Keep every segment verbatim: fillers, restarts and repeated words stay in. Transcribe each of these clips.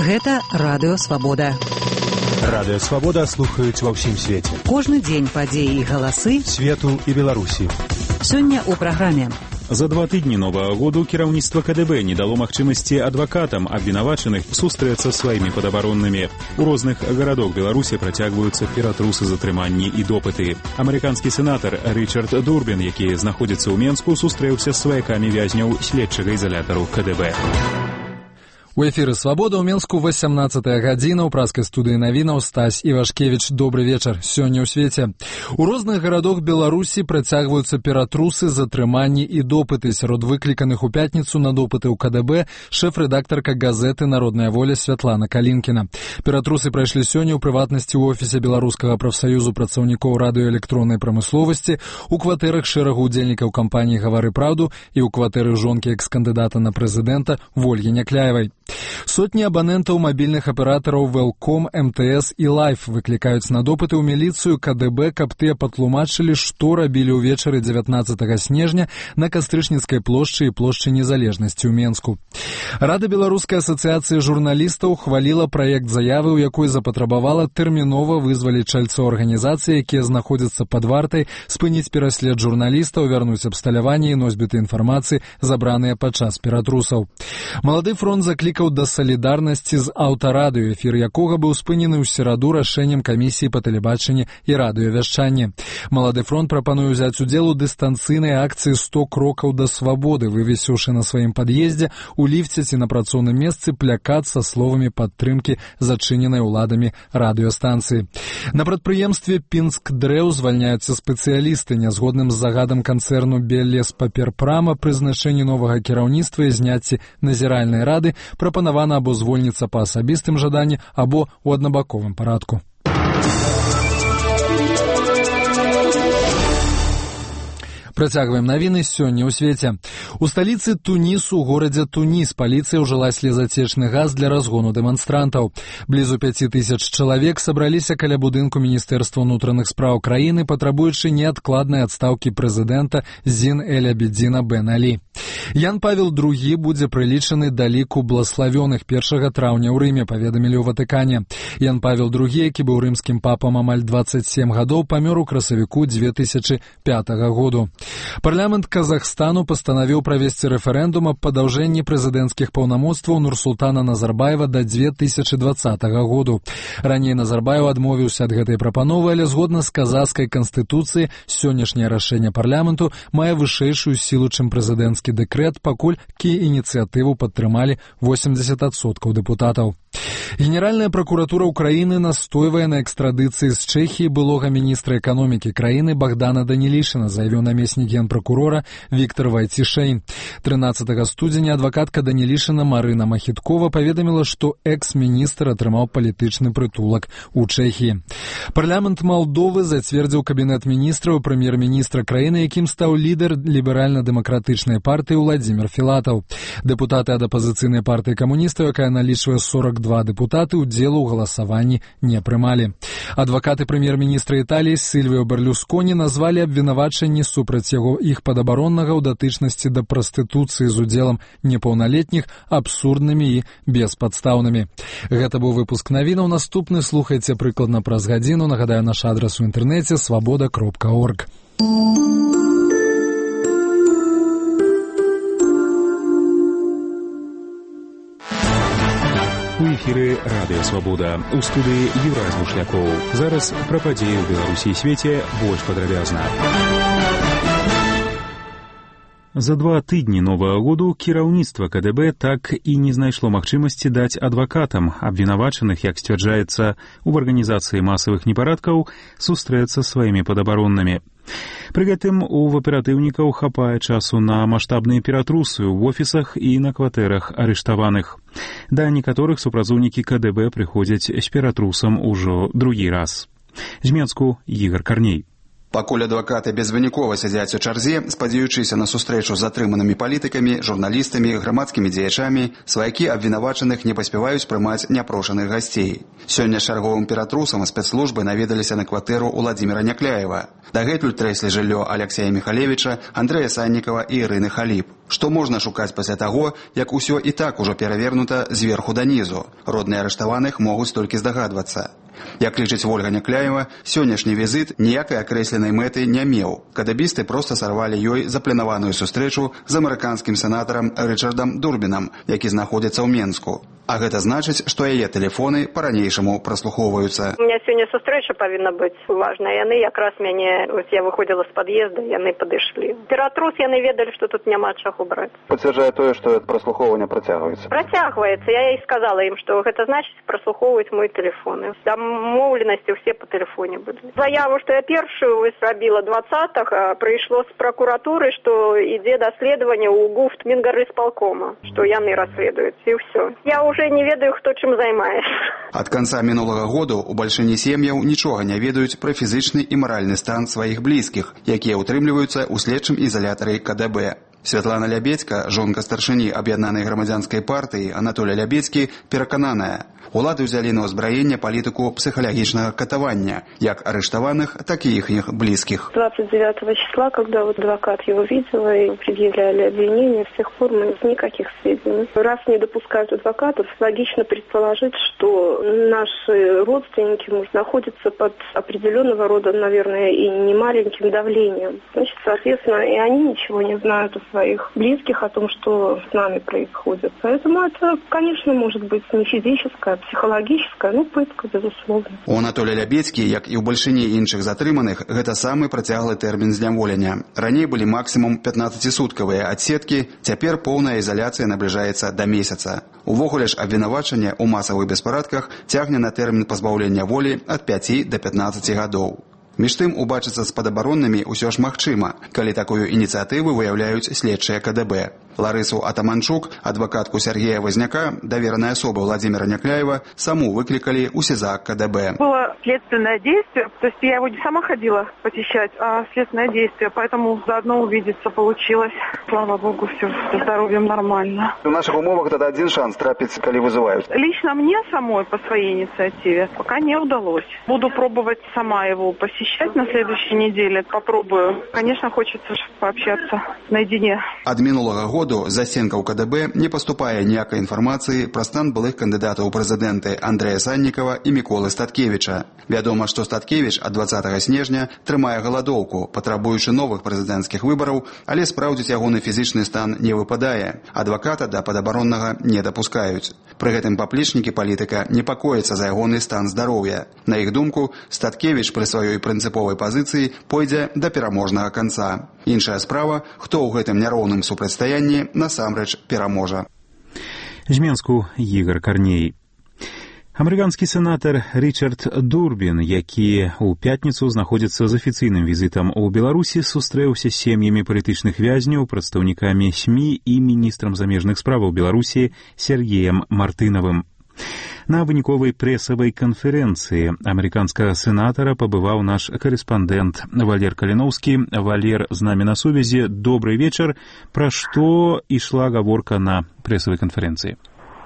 Гэта Радыё Свабода. Радыё Свабода слухаюць ва ўсім свеце. Кожны дзень падзеі і галасы свету і Беларусі. Сёння ў праграме. За два тыдні новага году кіраўніцтва КДБ не дало магчымасці адвакатам абвінавачаных сустрэцца з сваімі падабароннымі. У розных гарадах Беларусі працягваюцца ператрусы, затрыманні і допыты. Амерыканскі сенатар Ричард Дурбін, які знаходзіцца ў Менску, сустрэўся з сваякамі вязняў следчага ізалятару КДБ. У эфіры «Свабода» ў Менску васямнаццатая гадзіна. У праскай студыі навінаў Стась Івашкевіч. Добры вечар. Сёння ў свеце. У розных гарадах Беларусі працягваюцца ператрусы, затрыманні і допыты. Сярод выкліканых у пятніцу на допыты ў КДБ шэф-рэдактарка газеты «Народная воля» Святлана Калінкіна. Ператрусы прайшлі сёння ў прыватнасці ў офісе Беларускага прафсаюзу працаўнікоў радыёэлектроннай прамысловасці, у кватэрах шэрагу удзельнікаў кампаніі «Гавары праўду» і ў кватэры жонкі экс-кандыдата на прэзідэнта Вольгі Някляевай. Сотні абанентаў мабільных аператараў Велком, МТС і Лайф выклікаюць на допыты ў міліцыю КДБ, каб тыя патлумачылі, што рабілі ўвечары дзевятнаццатага снежня на Кастрычніцкай плошчы і плошчы Незалежнасці ў Менску. Рада Беларускай асацыяцыі журналістаў хваліла праект заявы, у якой запатрабавала тэрмінова вызваліць чальцоў арганізацыі, якія знаходзяцца пад вартай, спыніць пераслед журналістаў, вярнуць абсталяванне і носьбіты інфармацыі, забраныя падчас ператрусаў. Малады фронт заклікаў да салідарнасці з аўтарадыё, эфір якога быў спынены ў сераду рашэннем камісіі па тэлебачанні і радыёвяшчанні. Малады фронт прапануе ўзяць удзел у дыстанцыйнай акцыі сто крокаў да свабоды, вывесіўшы на сваім пад'ездзе, у ліфце ці на працоўным месцы плякат са словамі падтрымкі зачыненай уладамі радыёстанцыі. На прадпрыемстве Пінск-Дрэў звальняюцца спецыялісты. Нязгодным з загадам канцэрну Беллеспаперпрама пры значэнні новага кіраўніцтва і зняцці назіральнай рады прапанавана або звольніцца па асабістым жаданні, або ў аднабаковым парадку. Працягваем навіны сёння ў свеце. У сталіцы Тунісу, у горадзе Туніс, паліцыя ўжыла слезацечны газ для разгону дэманстрантаў. Блізу пяці тысяч чалавек сабраліся каля будынку Міністэрства ўнутраных спраў краіны, патрабуючы неадкладнай адстаўкі прэзідэнта Зін эль-Абідзіна Бен Алі. Ян Павел другі будзе прылічаны да ліку блаславёных першага траўня ў Рыме, паведамілі ў Ватыкане. Ян Павел другі, які быў рымскім папам амаль дваццаць сем гадоў, памёр у красавіку дзве тысячы пятага году. Парламент Казахстану пастанавіў правесці рэферэндум аб падаўжэнні прэзідэнцкіх паўнамоцтваў Нурсултана Назарбаева да дзве тысячы дваццатага году. Раней Назарбаев адмовіўся ад гэтай прапановы, але згодна з казахскай канстытуцыі сённяшняе рашэнне парламенту мае вышэйшую сілу, чым прэзідэнцкі дэкрэт, паколькі ініцыятыву падтрымалі восемьдесят адсоткаў дэпутатаў. Генеральная пракуратура Украіны настойвае на экстрадыцыі з Чэхіі былога міністра эканомікі краіны Богдана Данілішына, заявіў намеснік генпракурора Віктор Вайцішэйн. трынаццатага студзеня адвакатка Данілішына Марына Махіткова паведаміла, што экс-міністр атрымаў палітычны прытулак у Чэхіі. Парламент Малдовы зацвердзіў кабінет міністраў прэм'ер-міністра краіны, якім стаў лідар ліберальна-дэмакратычнай партыі Владзімір Філатаў. Дэпутаты ад апазіцыйнай партыі камуністаў, якая налічвае сорок два дэпутаты, удзелу ў галасаванні не прымалі. Адвакаты прэм'ер-міністра Італіі Сільвіо Берлюсконі назвалі абвінавачанні супраць яго іх падабароннага ў датычнасці да прастытуцыі з удзелам непаўналетніх абсурднымі і беспадстаўнымі. Гэта быў выпуск навінаў. Наступны слухайце прыкладна праз гадзіну. Нагадаю, наш адрас у інтэрнэце свабода кропка орг. У эфіры Радыё Свабода. У студыі Юрай Бушлякоў. Зараз пра падзеі ў Беларусі і свеце больш падрабязна. За два тыдні новага году кіраўніцтва КДБ так і не знайшло магчымасці даць адвакатам абвінавачаных, як сцвярджаецца, у арганізацыі масавых непарадкаў, сустрэцца сваімі падабароннымі. Пры гэтым у аператыўнікаў хапае часу на маштабныя ператрусы ў офісах і на кватэрах арыштаваных. Да некаторых супрацоўнікі КДБ прыходзяць з ператрусам ужо другі раз. З Менску Ігор Карней. Пакуль адвакаты безвынікова сядзяць у чарзе, спадзяючыся на сустрэчу з затрыманымі палітыкамі, журналістамі, грамадскімі дзеячамі, сваякі абвінавачаных не паспяваюць прымаць няпрошаных гасцей. Сёння з чарговым ператрусам спецслужбы наведаліся на кватэру Уладзіміра Някляева. Дагэтуль трэслі жыллё Аляксея Міхалевіча, Андрэя Саннікава і Ірыны Халіп. Што можна шукаць пасля таго, як усё і так ужо перавернута зверху данізу? Родныя арыштаваных могуць толькі здагадвацца. Як лічыць Вольга Някляева, сённяшні візіт ніякай акрэсленай мэты не меў. Кадабісты проста сарвалі ёй запланаваную сустрэчу з амерыканскім сенатарам Рычардам Дурбінам, які знаходзіцца ў Менску. А гэта значыць, што яе тэлефоны па-ранейшаму праслухоўваюцца. У меня сёння сустрэча павінна быць важная. Яны якраз мяне, ось я выходзіла з пад'езда, яны падышлі. Ператрус яны ведалі, што тут няма чаго браць. Пацвярджае тое, што праслухоўванне працягваецца. Працягваецца. Я і сказала ім, што гэта значыць праслухоўваць мой тэлефон. Дамоўленасці ўсе па тэлефоне былі. Заяву, што я першую зрабіла двадцатага, прыйшло з пракуратуры, што ідзе даследаванне ў ГУФТ Мінгарысполкома, што яны расследуюць, і ўсё. Я уже не ведаю, хто чым займаецца. Ад канца мінулага году ў бальшыні сем'яў нічога не ведаюць пра фізычны і маральны стан сваіх блізкіх, якія ўтрымліваюцца ў следчым ізалятары КДБ. Святлана Лябедзька, жонка старшыні аб'яднанай грамадзянскай партыі Анатолія Лябедзькі, перакананая, улады ўзялі на ўзбраенне палітыку псіхалагічнага катавання, як арыштаваных, так и ихних близких. двадцать девятого числа, когда вот адвокат его видела и предъявляли обвинения, с тех пор мы никаких сведений. Раз не допускают адвокатов, логично предположить, что наши родственники находятся под определенного рода, наверное, и немаленьким давлением. Значит, соответственно, и они ничего не знают о своих близких, о том, что с нами происходит. Поэтому это, конечно, может быть не физическое, а психологическое, ну, пытка, безусловно. У Анатолия Лябедзькі, як і ў бальшыні іншых затрыманых, гэта самы працяглы тэрмін зняволення. Раней былі максімум пятнаццацісуткавыя адсеткі, цяпер поўная ізаляцыя набліжаецца да месяца. Увогуле ж абвінавачанне ў масавых беспарадках цягне на тэрмін пазбаўлення волі ад пяці да пятнаццаці гадоў. Між тым, убачыцца з падабароннымі ўсё ж магчыма, калі такую ініцыятыву выяўляюць следчыя КДБ. Ларысу Атаманчук, адвакатку Сергея Возняка, доверенной особы Владимира Някляева, саму выкликали у СИЗАК КДБ. Было следственное действие, то есть я его не сама ходила посещать, а следственное действие, поэтому заодно увидеться получилось. Слава богу, все со здоровьем нормально. В наших умовах это один шанс трапить, коли вызывают. Лично мне самой по своей инициативе пока не удалось. Буду пробовать сама его посещать на следующей неделе. Попробую. Конечно, хочется пообщаться наедине. Ад минулого года за стенкаў КДБ не паступае ніякай інфармацыі пра стан былых кандыдатаў у прэзідэнты Андрэя Саннікава і Міколы Статкевіча. Вядома, што Статкевіч ад двадцатага снежня трымае галадоўку, патрабуючы новых прэзідэнцкіх выбараў, але спраўдзіць ягоны фізічны стан не выпадае. Адваката да падабароннага не дапускаюць. Пры гэтым паплечнікі палітыка непакояцца за ягоны стан здароўя. На іх думку, Статкевіч пры сваёй прынцыповай пазіцыі пойдзе да пераможнага канца. Іншая справа, хто ў гэтым няроўным супрацьстаянні насамрэч пераможа. З Менску Ігор Карней. Амерыканскі сенатар Рычард Дурбін, які ў пятніцу знаходзіцца з афіцыйным візітам у Беларусі, сустрэўся з сем'ямі палітычных вязняў, прадстаўнікамі СМІ і міністрам замежных справаў Беларусі Сергеем Мартынавым. На выніковай прэсавай канферэнцыі амерыканскага сенатара пабываў наш карэспандэнт Валер Каліноўскі. Валер з намі на сувязі. Добрый вечар. Пра што ішла гаворка на прэсавай канферэнцыі?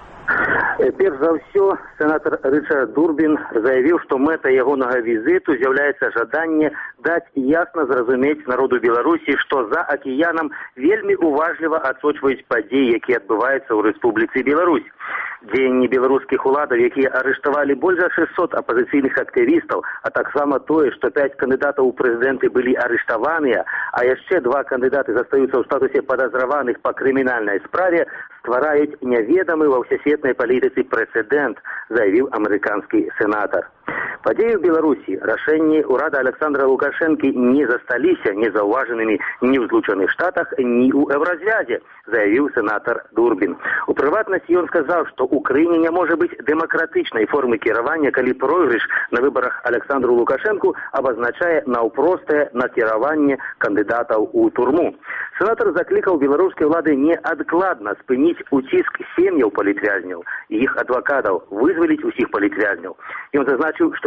Перш за ўсё, сенатор Рычард Дурбін заявіў, што мэта ягонага візіту з'яўляецца жаданне даць ясна зразумець народу Беларусі, што за акіянам вельмі уважліва адсочваюць падзеі, якія адбываюцца ў Рэспубліцы Беларусь. Дзеянні беларускіх уладаў, якія арыштавалі больш за шэсцьсот апазіцыйных актывістаў, а таксама тое, што пяць кандыдатаў у прэзідэнты былі арыштаваныя, а яшчэ два кандыдаты застаюцца ў статусе падазраваных па крымінальнай справе, ствараюць няведамы ва ўсесветнай палітыцы прэцэдэнт, заявіў амерыканскі сенатар. Падзеі ў Беларусі, рашэнні ўрада Александра Лукашэнкі не засталіся незаўважанымі ні ў Злучаных Штатах, ні ў Еўразвязе, заявіў сенатар Дурбін. У прыватнасці ён сказаў, што ў краіне не можа быць дэмакратычнай формы кіравання, калі пройгрыш на выбарах Александру Лукашэнку абазначае наўпростае накіраванне кандыдатаў у турму. Сенатар заклікаў беларускія ўлады неадкладна спыніць уціск сем'яў палітвязняў і іх адвакатаў, вызваліць усіх палітвязняў. Ён зазначыў, што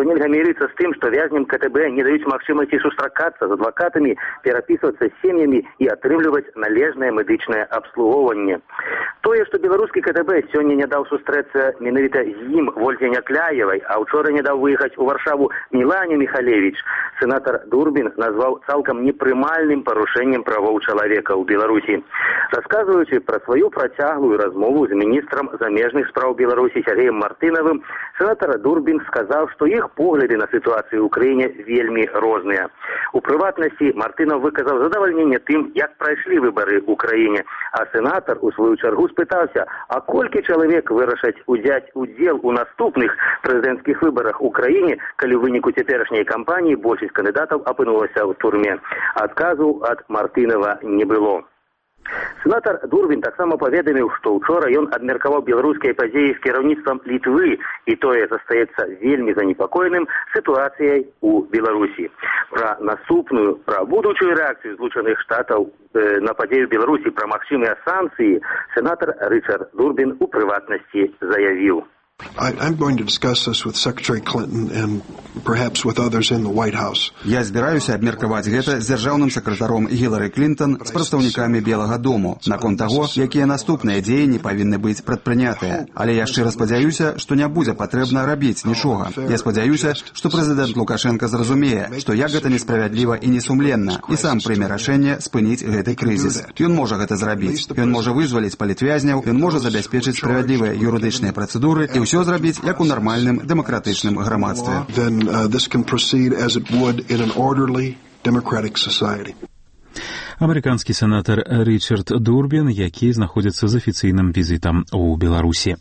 што нельга мірыцца з тым, што вязням КТБ не даюць магчымасці сустракацца з адвакатамі, перапісвацца з сем'ямі і атрымліваць належнае медычнае абслугоўванне. Тое, што беларускі КТБ сёння не даў сустрэцца менавіта з ім Вользе Някляевай, а ўчора не даў выехаць у Варшаву Мілане Міхалевіч, сенатар Дурбін назваў цалкам непрымальным парушэннем правоў чалавека ў Беларусі. Расказваючы пра сваю працяглую размову з міністрам замежных спраў Беларусі Сергеем Мартынавым, сенатар Дурбін сказаў, што іх погляды на сітуацыю ў краіне вельмі розныя. У прыватнасці Мартынаў выказаў задавальненне тым, як прайшлі выбары ў краіне, а сенатар у сваю чаргу спытаўся, а колькі чалавек вырашаць узяць удзел у наступных прэзідэнцкіх выбарах у краіне, калі ў выніку цяперашняй кампаніі большасць кандыдатаў апынулася ў турме. Адказу ад Мартынава не было. Сенатар Дурбін таксама паведаміў, што ўчора ён абмеркаваў беларускія падзеі з кіраўніцтвам Літвы, і тое застаецца вельмі занепакоеным сітуацыяй у Беларусі. Пра наступную, пра будучую рэакцыю Злучаных Штатаў э, на падзею Беларусі, пра магчымыя санкцыі, сенатар Рычард Дурбін у прыватнасці заявіў. I, I'm going to discuss this with Secretary Clinton and perhaps with others in the White House. Я збіраюся абмеркаваць гэта з дзяржаўным сакратаром Гілары Клінтон, з прадстаўнікамі Белага дому, наконт таго, якія наступныя дзеянні павінны быць прадпрынятыя. Але я шчыра спадзяюся, што не будзе патрэбна рабіць нічога. Я спадзяюся, што прэзідэнт Лукашенка зразумее, што як гэта несправядліва і несумленна, і сам прыме рашэнне спыніць гэты крызіс. Ён можа гэта зрабіць. Ён можа вызваліць палітвязняў, ён можа забяспечыць справядлівыя юрыдычныя працэдуры і ўсё зрабіць як у нармальным дэмакратычным грамадстве. Then uh, this can proceed as it would in an orderly democratic society. Амерыканскі сенатар Рычард Дурбін, які знаходзіцца з афіцыйным візітам у Беларусі.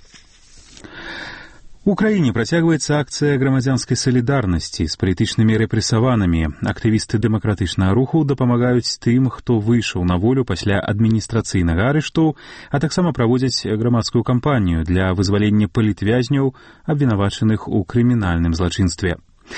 У краіне працягваецца акцыя грамадзянскай салідарнасці з палітычнымі рэпрэсаванымі. Актывісты дэмакратычнага руху дапамагаюць тым, хто выйшаў на волю пасля адміністрацыйнага арышту, а таксама праводзяць грамадскую кампанію для вызвалення палітвязняў, абвінавачаных у крымінальным злачынстве.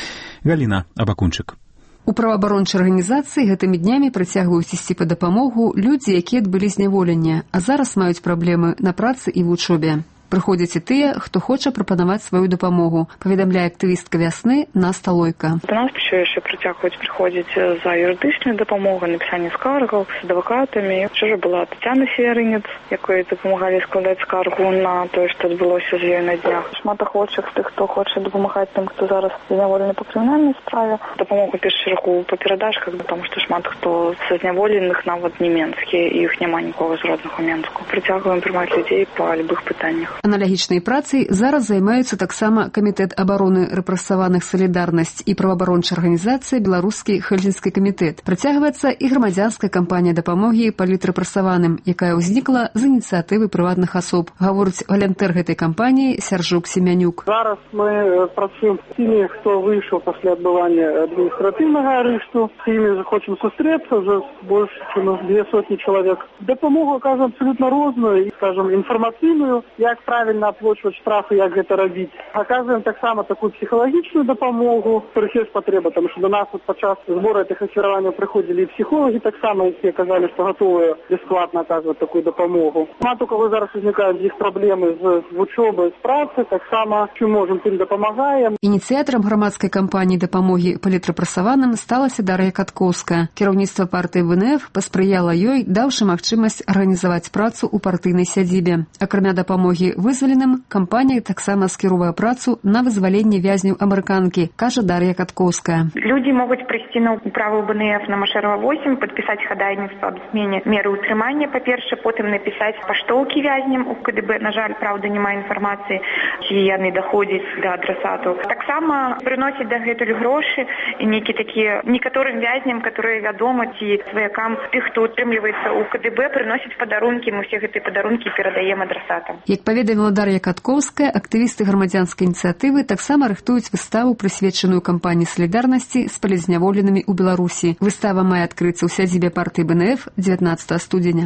Галіна Абакунчык. У праваабарончай арганізацыі гэтымі днямі працягваюць ісці па дапамогу людзі, якія адбылі зняволення, а зараз маюць праблемы на працы і вучобе. Прыходзяць і тыя, хто хоча прапанаваць сваю дапамогу, паведамляе актывістка «Вясны» Наста Лойка. До нас яшчэ працягваюць прыходзіць за юрыдычную дапамогу, напісанне скаргаў з адвакатамі. Вчора была Тацяна Северынец, якой дапамагалі складаць скаргу на тое, што адбылося з ёй на днях. Шмат ахвочых тых, хто хоча дапамагаць тым, хто зараз зняволены па крымінальнай справе. Дапамогу першую чаргу па перадачках, таму што шмат хто з зняволеных нават не менскія, і іх няма нікога з родных у Менску. Прыцягваем прымаць людзей па любых пытаннях. Аналагічнай працай зараз займаюцца таксама Камітэт абароны рэпрэсаваных «Салідарнасць» і праваабарончая арганізацыя «Беларускі Хельсінскі камітэт». Працягваецца і грамадзянская кампанія дапамогі палітрэпрэсаваным, якая ўзнікла з ініцыятывы прыватных асоб, гаворыць валянтэр гэтай кампаніі Сяржук Семянюк. Зараз мы працуем з тымі, хто выйшаў пасля адбывання адміністратыўнага арышту, з імі хочам сустрэцца ўжо больш чым две сотні чалавек. Дапамогу аказваем абсалютна розную, скажам, інфармацыйную, як правильно оплачивать штрафы, як гэта рабіць. Оказываем таксама такую психологічную дапамогу, которых есть потреба, потому что до нас вот подчас сбора этих асіраванняў приходили и психологи таксама, які казали, что готовы бесплатно оказывать такую дапамогу. Мат у кого зараз возникают іх проблемы з вучобай, з працай, таксама чым можем, тым дапамагаем. Ініцыятарам грамадскай кампаніі дапамогі палітрэпрэсаваным сталася Дар'я Каткоўская. Кіраўніцтва партыі вэ эн эф паспрыяла ёй, даўшы магчымасць арганізаваць працу ў партыйнай сядзібе. Акрамя дапамогі вызваленым, кампанія таксама скіровае працу на вызваленне вязняў амерыканкі, кажа Дар'я Каткоўская. Люди могут прийти на управу бэ эн эф на Машерова восемь, подписать ходайніцтва об змене меры утрымання, па-перше, потым написать паштоўкі вязням у ка дэ бэ. На жаль, правда, няма інфармацыі, ці яны даходзяць да адрасату. Таксама прыносяць дагэтуль грошы і нейкі такія некаторым вязням, которые вядома, ці сваякам тых, хто утрымліваецца у ка дэ бэ, прыносяць падарункі, мы ўсе гэтыя падарункі перадаем адрасатам. Як паведаміла Дар'я Каткоўская, актывісты грамадзянскай ініцыятывы таксама рыхтуюць выставу, прысвечаную кампаніі салідарнасці з палізняволенымі ў Беларусі. Выстава мае адкрыцца ў сядзібе партыі бэ эн эф дзевятнаццатага студзеня.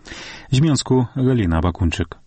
З Менску Галіна Абакунчык.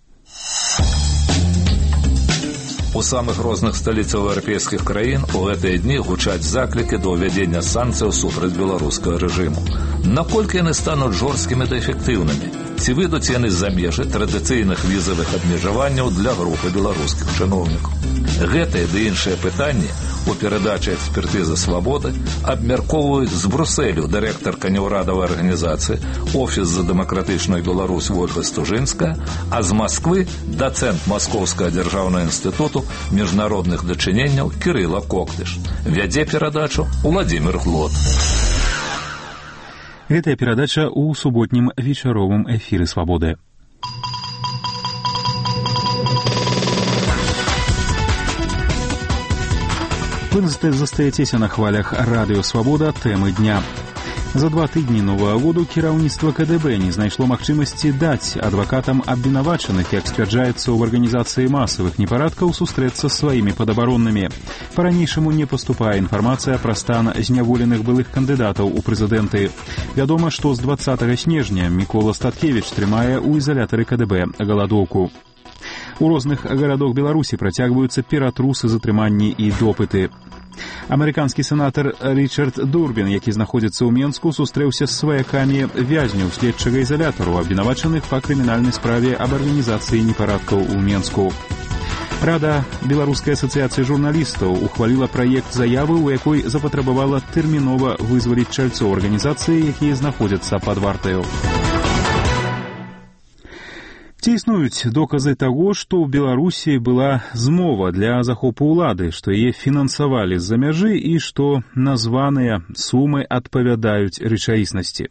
У самых розных сталіцах еўрапейскіх краін у гэтыя дні гучаць заклікі да ўвядзення санкцыяў супраць беларускага рэжыму. Наколькі яны стануць жорсткімі та эфектыўнымі? Ці выйдуць яны з-за межы традыцыйных візавых абмежаванняў для групы беларускіх чыноўнікаў? Гэтыя ды іншыя пытанні у перадачы экспертызы «Свабоды» абмяркоўваюць з Брусэлю дырэктарка неўрадавай арганізацыі «Офіс за дэмакратычную Беларусь» Вольга Стужынская, а з Масквы дацэнт Маскоўскага дзяржаўнага інстытуту міжнародных дачыненняў Кірыла Коктыш. Вядзе перадачу Владзімір Глот. Гэтая перадача ў суботнім вечаровым эфіры «Свабоды». Вы застаецеся на хвалях радыё «Свабода» тэмы дня. За два тыдні новага году кіраўніцтва ка дэ бэ не знайшло магчымасці даць адвакатам абвінавачаных, як сцвярджаецца ў арганізацыі масавых непарадкаў, сустрэцца з сваімі падабароннымі. Па-ранейшаму не паступае інфармацыя пра стан зняволеных былых кандыдатаў у прэзідэнты. Вядома, што з дваццатага снежня Мікола Статкевіч трымае ў ізалятары ка дэ бэ галадоўку. У розных гарадах Беларусі працягваюцца ператрусы, затрыманні і допыты. Амерыканскі сенатар Річард Дурбін, які знаходзіцца ў Менску, сустрэўся з сваякамі вязняў следчага ізалятару, абвінавачаных па крымінальнай справе аб арганізацыі непарадкаў у Менску. Рада Беларускай асацыяцыі журналістаў ухваліла праект заявы, у якой запатрабавала тэрмінова вызваліць чальцоў арганізацыі, якія знаходзяцца пад вартаю. Ці існуюць доказы таго, што ў Беларусі была змова для захопу ўлады, што яе фінансавалі з-за мяжы і што названыя сумы адпавядаюць рэчаіснасці.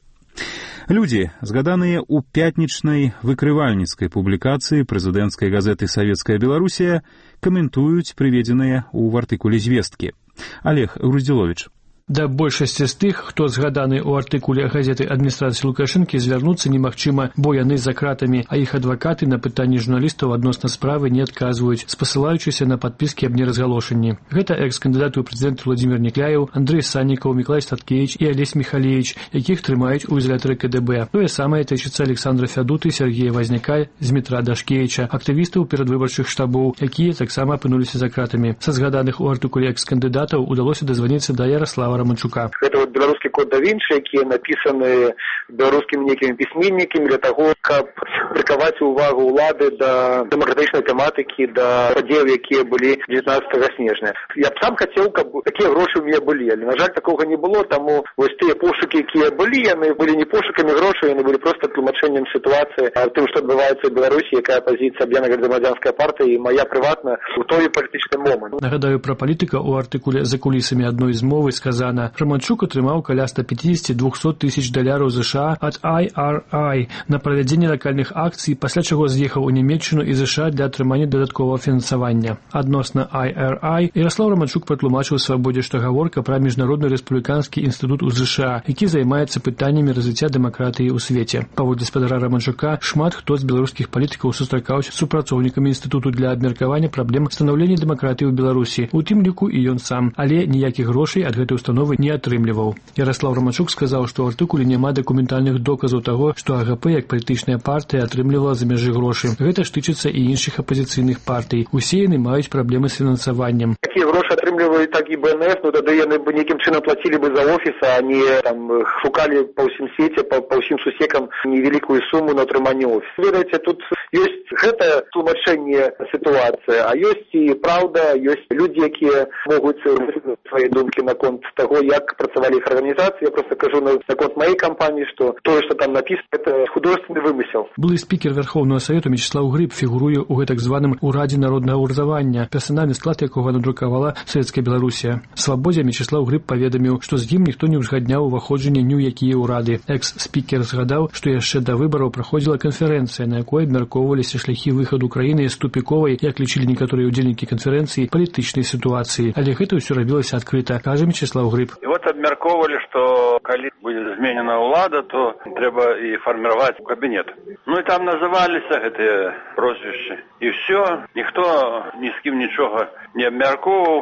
Людзі, згаданыя ў пятнічнай выкрывальніцкай публікацыі прэзідэнцкай газеты «Савецкая Беларусія», каментуюць прыведзеныя ў артыкуле звесткі. Олег Груздзіловіч. Да большасці з тых, хто згаданы ў артыкуле газеты адміністрацыі Лукашэнкі, звярнуцца немагчыма, бо яны за кратамі, а іх адвакаты на пытанні журналістаў адносна справы не адказваюць, спасылаючыся на падпіскі аб неразгалошанні. Гэта экс-кандыдаты ў прэзідэнты Владзімір Некляеў, Андрэй Саннікаў, Міклай Статкевіч і Алесь Міхалевіч, якіх трымаюць у ізалятары ка дэ бэ. Тое самае тычыцца Александра Фядуты, Сергея Вазняка, Змітра Дашкевіча, актывістаў перадвыбарчых штабоў, якія таксама апынуліся за кратамі. Са згаданых у артыкуле экс-кандыдатаў удалося дазваніцца да Ярослава Романчука. Это вот беларускі код да Вінчы, якія напісаны беларускімі некімі пісьменнікамі для таго, каб прыкаваць увагу ўлады да дэмакратычнай тэматыкі, да падзеяў, якія былі дзевятнаццатага снежня. Я б сам хацеў, каб такія грошы ў мяне былі, але, на жаль, такога не было, таму вось тыя пошукі, якія былі, яны былі не пошукамі грошай, яны былі проста тлумачэннем сітуацыі, тым, што адбываецца ў Беларусі, якая пазіцыя аб'яднання грамадзянская партыя і мая прыватна ў той палітычны момант. Нагадаю, пра палітыка ў артыкуле «За кулісамі адной змовы» сказана: Романчук атрымаў каля ста пятьдесят - двухсот тысяч даляраў ЗША ад ай ар ай на правядзенне лакальных акцый, пасля чаго з'ехаў у Нямецчыну і ЗША для атрымання дадатковага фінансавання. Адносна ай ар ай Ярослав Романчук патлумачыў Свабодзе, што гаворка пра міжнародны рэспубліканскі інстытут у ЗША, які займаецца пытаннямі развіцця дэмакратыі ў свеце. Паводле спадара Романчука, шмат хто з беларускіх палітыкаў сустракаўся з супрацоўнікамі інстытуту для абмеркавання праблем станаўлення дэмакратыі ў Беларусі, у тым ліку і ён сам, але ніякіх грошай ад гэтай установы не атрымліваў. Ярослав Романчук сказаў, што ў артыкуле няма дакументальных доказаў таго, што а гэ пэ як палітычная партыя атрымлівала за мяжы грошы. Гэта ж тычыцца і іншых апазіцыйных партый. Усе яны маюць праблемы з фінансаваннем. Такія грошы атрымліваюць так і бэ эн эф, ну тады яны бы нейкім чынам плацілі бы за офіс, а не там шукалі па ўсім свеце, па, па ўсім сусекам невялікую суму на атрыманне офіса. Ведаеце, тут ёсць гэта тлумачэнне сітуацыі, а ёсць і праўда, ёсць людзі, якія могуць свае думкі наконт таго, як працавалі іх арганізацыі. Я просто кажу на наконт маёй кампаніі, што тое, што там напісана, это художественны вымысел. Былы спікер Верховнага Савету Мячеслав Грыб фігуруе ў гэтак званым урадзе народнага ўразавання, персанальны склад якога надрукавала Савецкая Беларусія. Свабодзе Мячеслав Грыб паведаміў, што з ім ніхто не ўзгадняў уваходжанне ні ў якія ўрады. Экс-спікер згадаў, што яшчэ да выбараў праходзіла канферэнцыя, на якой абмяркоўваліся шляхі выхаду краіны з тупіковай, як лічылі некаторыя ўдзельнікі канферэнцыі, палітычнай сітуацыі. Але гэта ўсё рабілася адкрыта, кажа Мячеслав Грыб. І вот абмяркоўвалі, што калі будзе зменена ўлада, то трэба і фарміраваць кабінет. Ну і там называліся гэтыя прозвішчы. І ўсё, ніхто ні з кім нічога не абмяркоўваў.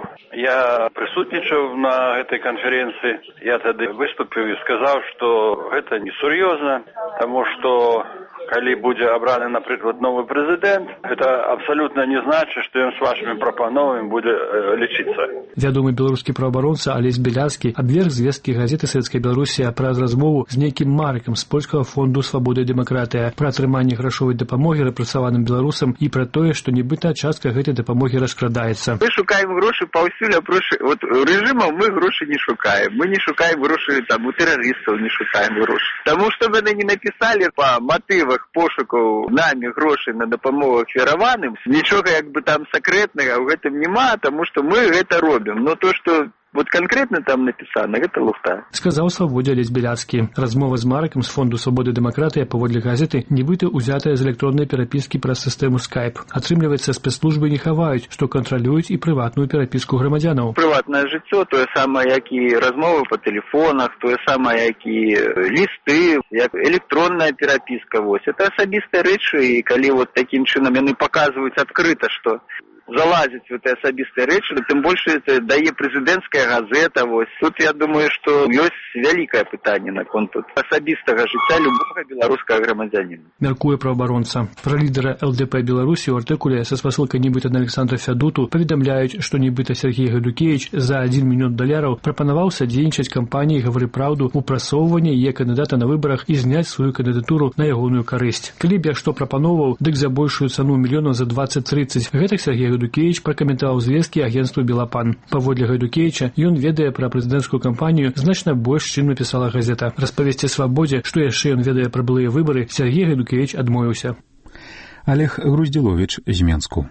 Я прысутнічаў на гэтай канферэнцыі. Я тады выступіў і сказаў, што гэта несур'ёзна, таму што калі будзе абраны, напрыклад, новы прэзідэнт, гэта абсалютна не значыць, што ён з вашымі прапановамі будзе э, лічыцца. Вядомы беларускі праваабаронца Алесь Беляцкі абверг звесткі газеты «Савецкая Беларусія» пра размову з нейкім Марыкам з польскага фонду «Свабода і дэмакратыя», пра атрыманне грашовай дапамогі рэпрэсаваным беларусам і пра тое, што нібыта частка гэтай дапамогі раскрадаецца. Мы шукаем грошы паўсюль, апроч от рэжымаў мы грошы не шукаем. Мы не шукаем грошы там у тэрарыстаў, не шукаем грошы. Таму што яны не напісалі па матывах пошукаў намі грошай на дапамогу ахвяраваным, нічога як бы там сакрэтнага ў гэтым няма, таму што мы гэта робім. Но то, што вот конкретно там написано, гэта лухта. Сказаў Свабодзе Алесь Беляцкі. Размова з Марыкам з фонду «Свабода і дэмакратыя» паводле газеты нібыта ўзятая з электроннай перапіскі праз сістэму Skype. Атрымліваецца, спецслужбы не хаваюць, што кантралююць і прыватную перапіску грамадзянаў. Прыватнае жыццё, тое самае, як і размовы па тэлефонах, тое самае, як і лісты, як электронная перапіска. Вось. Это асабістыя рэчы, і калі вот такім чынам яны паказваюць адкрыта, што залазіць в этой асабістай рэчы, тым больш это дае прэзідэнцкая газета. Вось. Тут я думаю, што ёсць вялікае пытанне наконт асабістага жыцця любога беларускага грамадзяніна. Мяркуе праваабаронца. Пра лідара эл дэ пэ Беларусі ў артыкуле са спасылкай нібыта на Александра Фядуту паведамляюць, што нібыта Сергей Гайдукевіч за адзін мільён даляраў прапанаваў садзейнічаць кампаніі «Гавары праўду» у прасоўванні яе кандыдата на выбарах і зняць сваю кандыдатуру на ягоную карысць. Калі б я што прапаноўваў, дык за большую цану мільёнаў за дваццаць-трыццаць. Гэтак Сергей Гайдукевіч пракаментаваў звесткі агенцтву «Белапан». Паводле Гайдукевіча, ён ведае пра прэзідэнцкую кампанію значна больш, чым напісала газета. Распавесці Свабодзе, што яшчэ ён ведае пра былыя выбары, Сергей Гайдукевіч адмовіўся. Олег Груздзіловіч з Менску.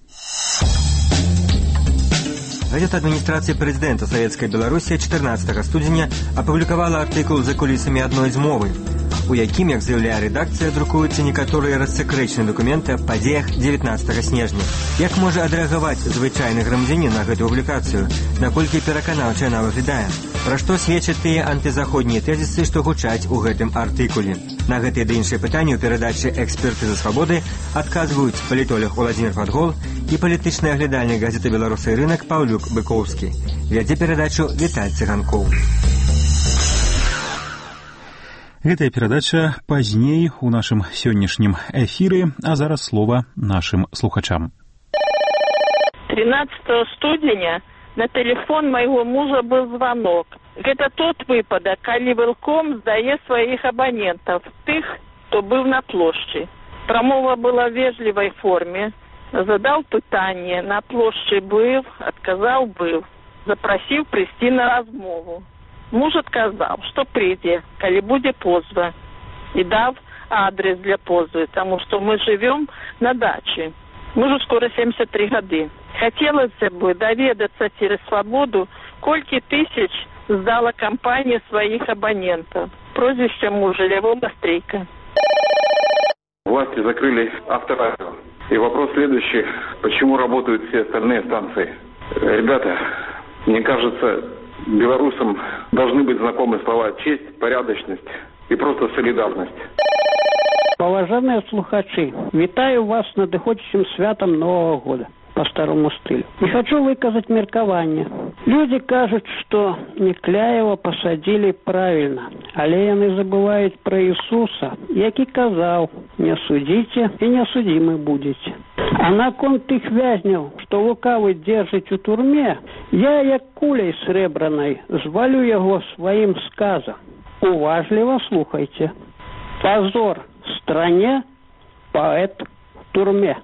Газета адміністрацыі прэзідэнта Савецкай Беларусі чатырнаццатага студзеня апублікавала артыкул «За кулісамі адной змовы», у якім, як заявляе рэдакцыя, друкуюцца некаторыя рассекрэчаныя дакументы аб падзеях дзевятнаццатага снежня. Як можа адрэагаваць звычайны грамадзянін на гэту публікацыю, наколькі пераканаўча яна выглядае? Пра што сведчаць тыя антызаходнія тэзісы, што гучаць у гэтым артыкуле? На гэтыя ды іншыя пытанні ў перадачы «Эксперты за свабоды» адказваюць палітолог Владзімір Падгол і палітычны аглядальнік газеты «Беларусы і рынак» Паўлюк Быкоўскі. Вядзе перадачу Віталь Цыганкоў. Гэтая перадача пазней у нашым сённяшнім эфіры, а зараз слова нашым слухачам. тринадцатого студзеня на тэлефон майго мужа быў званок. Гэта тот выпадак, калі вылком здае сваіх абанентаў, тых, хто быў на плошчы. Прамова была в вежливай форме. Задаў пытанне, на плошчы быў, адказаў быў. Запрасіў прыйсці на размову. Муж адказаў, што прыйдзе, калі будзе позва. І даў адрес для позвы, таму што мы жывём на дачы. Мужу скора семьдесят три гады. Хацелася бы даведацца цераз свабоду, колькі тысяч сдала компания своих абонентов. Прозвище мужа Левого Стрейка. Власти закрыли авторадио. И вопрос следующий. Почему работают все остальные станции? Ребята, мне кажется, белорусам должны быть знакомы слова «честь», «порядочность» и просто «солидарность». Поважанные слухачи, витаю вас с надыходящим святом Нового года по старому стилю. И хочу выказать меркование. Люди кажут, что Некляева посадили правильно, але яны забывают про Иисуса, який казал: не судите и не судимы будете. А наконт их вязнев, что лукавый держит у турме, я, як кулей сребраной, звалю его своим сказом. Уважливо слухайте. Позор стране, поэт в турме.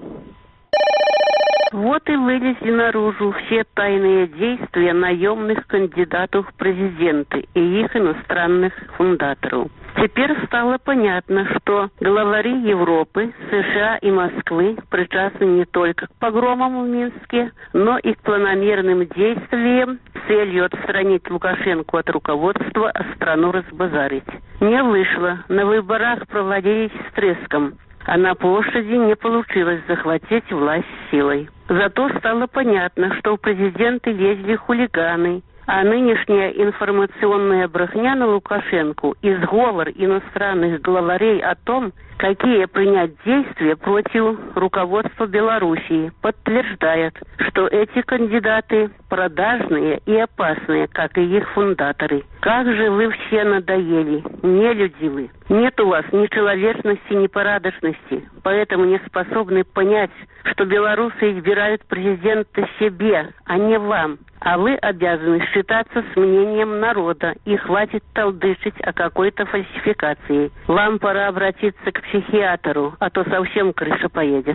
Вот и вылезли наружу все тайные действия наемных кандидатов в президенты и их иностранных фундаторов. Теперь стало понятно, что главари Европы, США и Москвы причастны не только к погромам в Минске, но и к планомерным действиям с целью отстранить Лукашенко от руководства, а страну разбазарить. Не вышло. На выборах проводились с треском, а на площади не получилось захватить власть силой. Зато стало понятно, что в президенты лезли хулиганы, А нынешняя информационная брехня на Лукашенко и сговор иностранных главарей о том, какие принять действия против руководства Белоруссии, подтверждает, что эти кандидаты продажные и опасные, как и их фундаторы. Как же вы все надоели, нелюди вы. Нет у вас ни человечности, ни порядочности, поэтому не способны понять, что белорусы избирают президента себе, а не вам. А вы обязаны считаться с мнением народа, и хватит толдычить о какой-то фальсификации. Вам пора обратиться к психиатру, а то совсем крыша поедет.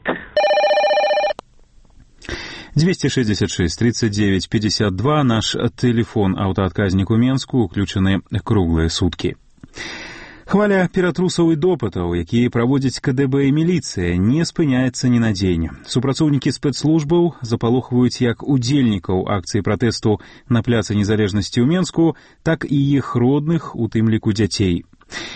двести шестьдесят шесть тридцать девять пятьдесят два, наш телефон аўтаадказніку Менску уключаны круглыя суткі. Хваля ператрусаў і допытаў, якія праводзяць КДБ і міліцыя, не спыняецца ні на дзень. Супрацоўнікі спецслужбаў запалохваюць як удзельнікаў акцыі пратэсту на пляцы незалежнасці ў Менску, так і іх родных, у тым ліку дзяцей.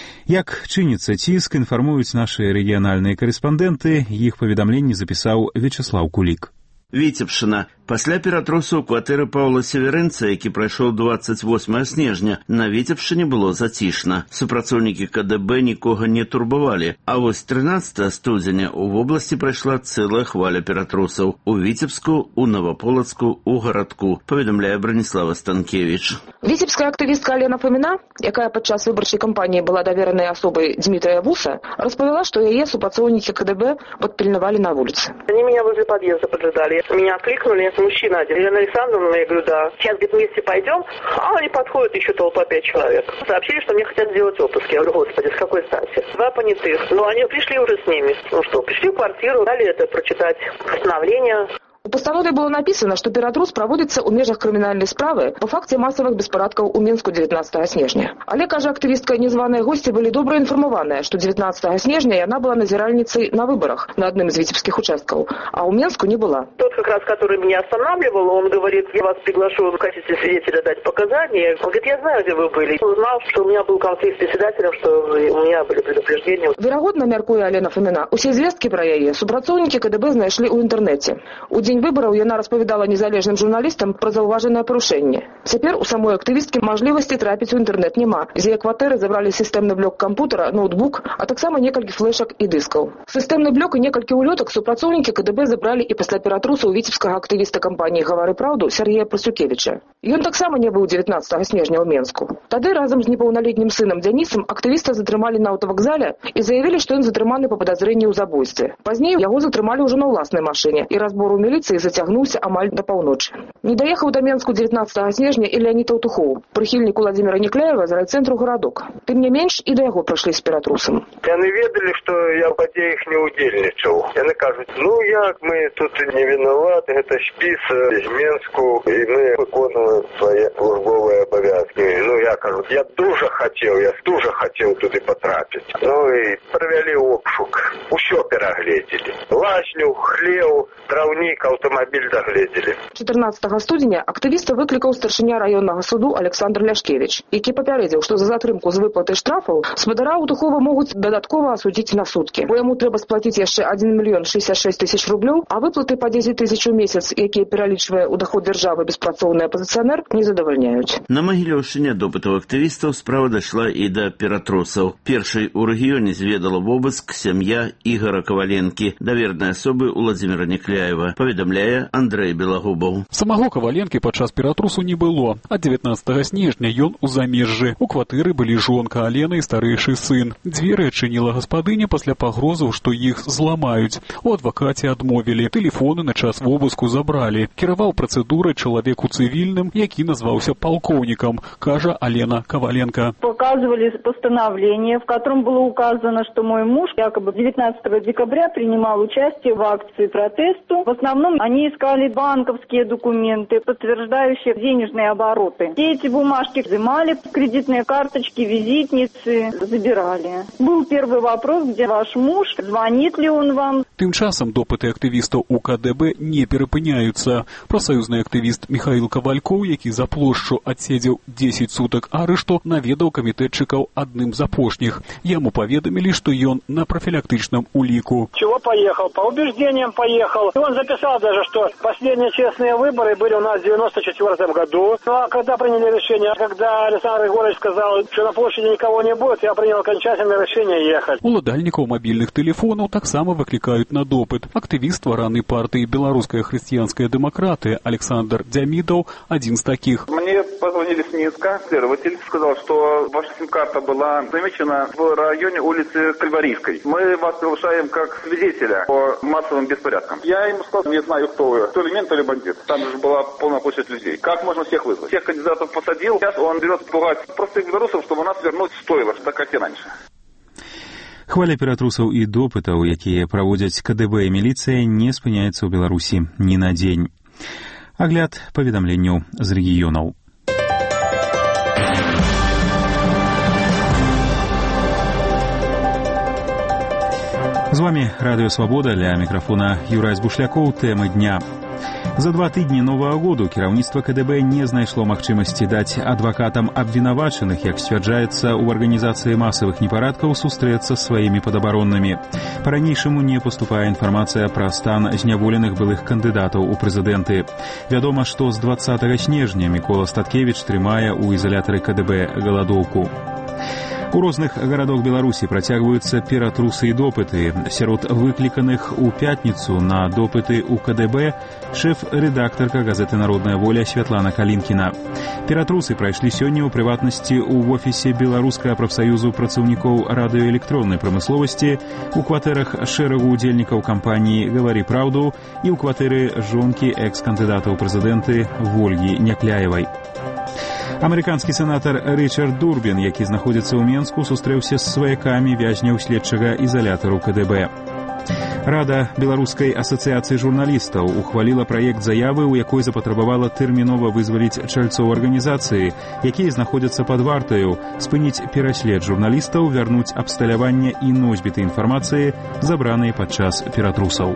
Як чыніцца ціск, інфармуюць нашы рэгіянальныя карэспандэнты, іх паведамленні запісаў Вячеслаў Кулік. Віцебшчына. Пасля ператрусу ў кватэры Паўла Северынца, які прайшоў двадцать восьмага снежня, на Віцебшчыне было зацішна. Супрацоўнікі КДБ нікога не турбавалі. А вось трынаццатага студзеня ў вобласці прайшла цэлая хваля ператрусаў. У Віцебску, у Наваполацку, у гарадку, паведамляе Браніслава Станкевіч. Віцебская актывістка Алена Фоміна, якая падчас выбарчай кампаніі была даверанай асобай Дмітрия Буса, распавяла, што яе супрацоўнікі КДБ падпільнавалі на вуліцы. Они меня возле подъезда поджидали. Меня окликнули. Мужчина один. Елена Александровна, я говорю, да. Сейчас, говорит, вместе пойдем. А они подходят, еще толпа пять человек. Сообщили, что мне хотят сделать обыск. Я говорю, господи, с какой стати? Два понятых. Ну, они пришли уже с ними. Ну что, пришли в квартиру, дали это прочитать постановление. У пастанове было написано, что ператрус проводится ў межах крымінальнай справы по факце масавых беспарадкаў у Менску дзевятнаццатага снежня. Але, кажа актывістка, незваныя госці былі добра інфармаваныя, што дзевятнаццатага снежня яна была назіральніцай на выборах на адным з віцебскіх участкаў, а ў Менску не была. Тот, как раз, который меня останавливал, он говорит, я вас приглашу в качестве свидетеля дать показания. Он говорит, я знаю, где вы были. Он знал, что у меня был конфликт с председателем, что у меня были предупреждения. Верагодна, мяркуе Алена Фоміна, усе звесткі пра яе супрацоўнікі КДБ знайшлі ў інтэрнэце. У дзень выбораў яна распавядала незалежным журналістам пра заўважанае парушэнне. Цяпер у самой актывісткі мажлівасці трапіць у інтэрнэт няма. З яе кватэры забралі сістэмны блок кампутара, ноутбук, а таксама некалькі флешак і дыскаў. Сістэмны блок і некалькі ўлётак супрацоўнікі КДБ забралі і пасля ператрусу ў віцебскага актывіста кампаніі «Гавары праўду» Сергея Прасюкевіча. Ён таксама не быў дзевятнаццатага снежня ў Менску. Тады разам з непаўналетнім сынам Дзянісам актывіста затрымалі на аўтавакзале і заявілі, што ён затрыманы па падазрэнні ў забойстве. Пазней яго затрымалі ўжо на ўласнай машыне, і разбор у міліцыі зацягнуўся амаль да паўночы. Не даехаў да Менску дзевятнаццатага снежня і Леонід Аўтухоў, прыхільнік Уладзіміра Некляева з райцэнтру гарадок. Тым не менш, і да яго прыйшлі з ператрусам. Яны ведалі, што я ў падзеях не ўдзельнічаў. Яны кажуць, ну як мы тут не вінаваты, гэта спіс з Менску, і мы выконваем свае службовыя абавязкі. Ну я кажу, я дуже хацеў, я дуже хацеў туды патрапіць. Ну і правялі обшук. Усё перагледзелі. Лазню, хлеў, траўнік, аўтамабіль дагледзелі. чатырнаццатага студзеня актывіста выклікаў старшыня раённага суду Александр Ляшкевич, які папярэдзіў, што за затрымку з выплатай штрафаў спадара Аўтухова могуць дадаткова асудзіць на суткі. Бо яму трэба сплаціць яшчэ адзін мільён шэсцьдзесят шэсць тысяч рублёў, а выплаты па дзесяць тысяч у месяц, якія пералічвае ў доход дзяржавы беспрацоўны апазіцыянер, не задавальняюць. На Магілёўшчыне допытаў актывістаў справа дайшла і да ператрусаў. Першай у рэгіёне зведала вобыск сям'я Ігора Каваленкі, давернай асобы Уладзіміра Некляева, паведамляе Андрэй Белагубаў. Самого Каваленкі падчас ператрусу не было, а дзевятнаццатага снежня ён у замежжы. У кватэры былі жонка Алена і старэйшы сын. Дзверы адчыніла гаспадыня пасля пагрозаў, што іх зламаюць. У адвакаце адмовілі. Тэлефоны на час вобыску забралі. Кіраваў працэдурай чалавек у цывільным, які назваўся полковником, кажа Алена Коваленко. Показывали постановление, в котором было указано, что мой муж якобы девятнадцатого декабря принимал участие в акции протесту. В основном они искали банковские документы, подтверждающие денежные обороты. Все эти бумажки взимали, кредитные карточки, визитницы забирали. Был первый вопрос, где ваш муж, звонит ли он вам. Тым часам допыты актывістаў у КДБ не перапыняюцца. Прафсаюзны актывіст Михаил Ковальков, які за плошчу адседзеў дзесяць сутак арышту, наведаў камітэтчыкаў адным з апошніх. Яму паведамілі, што ён на профилактычном улику. Чего поехал? По убеждениям поехал. Он записал надо же, что последние честные выборы были у нас в девяносто четвёртом году. Ну а когда приняли решение, когда Александр Григорьевич сказал, что на площади никого не будет, я принял окончательное решение ехать. Уладальнікаў мабільных тэлефонаў таксама выклікаюць на допыт. Актывіст ствараны партыі «Беларуская хрысціянская дэмакратыя» Александр Дямидов один из таких. Мне позвонили с Минска, следователь сказал, что ваша сим-карта была замечена в районе улицы Кальварийской. Мы вас приглашаем как свидетеля по массовым беспорядкам. Я ему сказал, не знаю, кто вы, то ли мент, то ли бандит. Там же была полная площадь людей. Как можно всех вызвать? Всех кандидатов посадил, сейчас он берет пугать простых белорусов, чтобы нас вернуть в стойло, так как и раньше. Хваля ператрусаў і допытаў, якія праводзяць КДБ і міліцыя, не спыняецца ў Беларусі ні на дзень. Агляд паведамленняў з рэгіёнаў. З вами Радыё Свабода, ля мікрафона Юрай Збушлякоў, тэмы дня. За два тыдні новага году кіраўніцтва КДБ не знайшло магчымасці даць адвакатам абвінавачаных, як сцвярджаецца ў арганізацыі масавых непарадкаў, сустрэцца з сваімі падабароннымі. Па-ранейшаму не паступае інфармацыя пра стан зняволеных былых кандыдатаў у прэзідэнты. Вядома, што з дваццатага снежня Мікола Статкевіч трымае ў ізалятары КДБ галадоўку. У розных гарадах Беларусі працягваюцца ператрусы і допыты. Сярод выкліканых у пятніцу на допыты ў КДБ шэф-рэдактарка газеты «Народная воля» Святлана Калінкіна. Ператрусы прайшлі сёння ў прыватнасці ў офісе Беларускага прафсаюзу працаўнікоў радыёэлектроннай прамысловасці, у кватэрах шэрагу удзельнікаў кампаніі «Гавары праўду» і ў кватэры жонкі экс-кандыдата ў прэзідэнты Вольгі Някляевай. Амерыканскі сенатар Рычард Дурбін, які знаходзіцца ў Менску, сустрэўся з сваякамі вязняў следчага ізалятару КДБ. Рада Беларускай асацыяцыі журналістаў ухваліла праект заявы, у якой запатрабавала тэрмінова вызваліць чальцоў арганізацыі, якія знаходзяцца пад вартаю, спыніць пераслед журналістаў, вярнуць абсталяванне і носьбіты інфармацыі, забраныя падчас ператрусаў.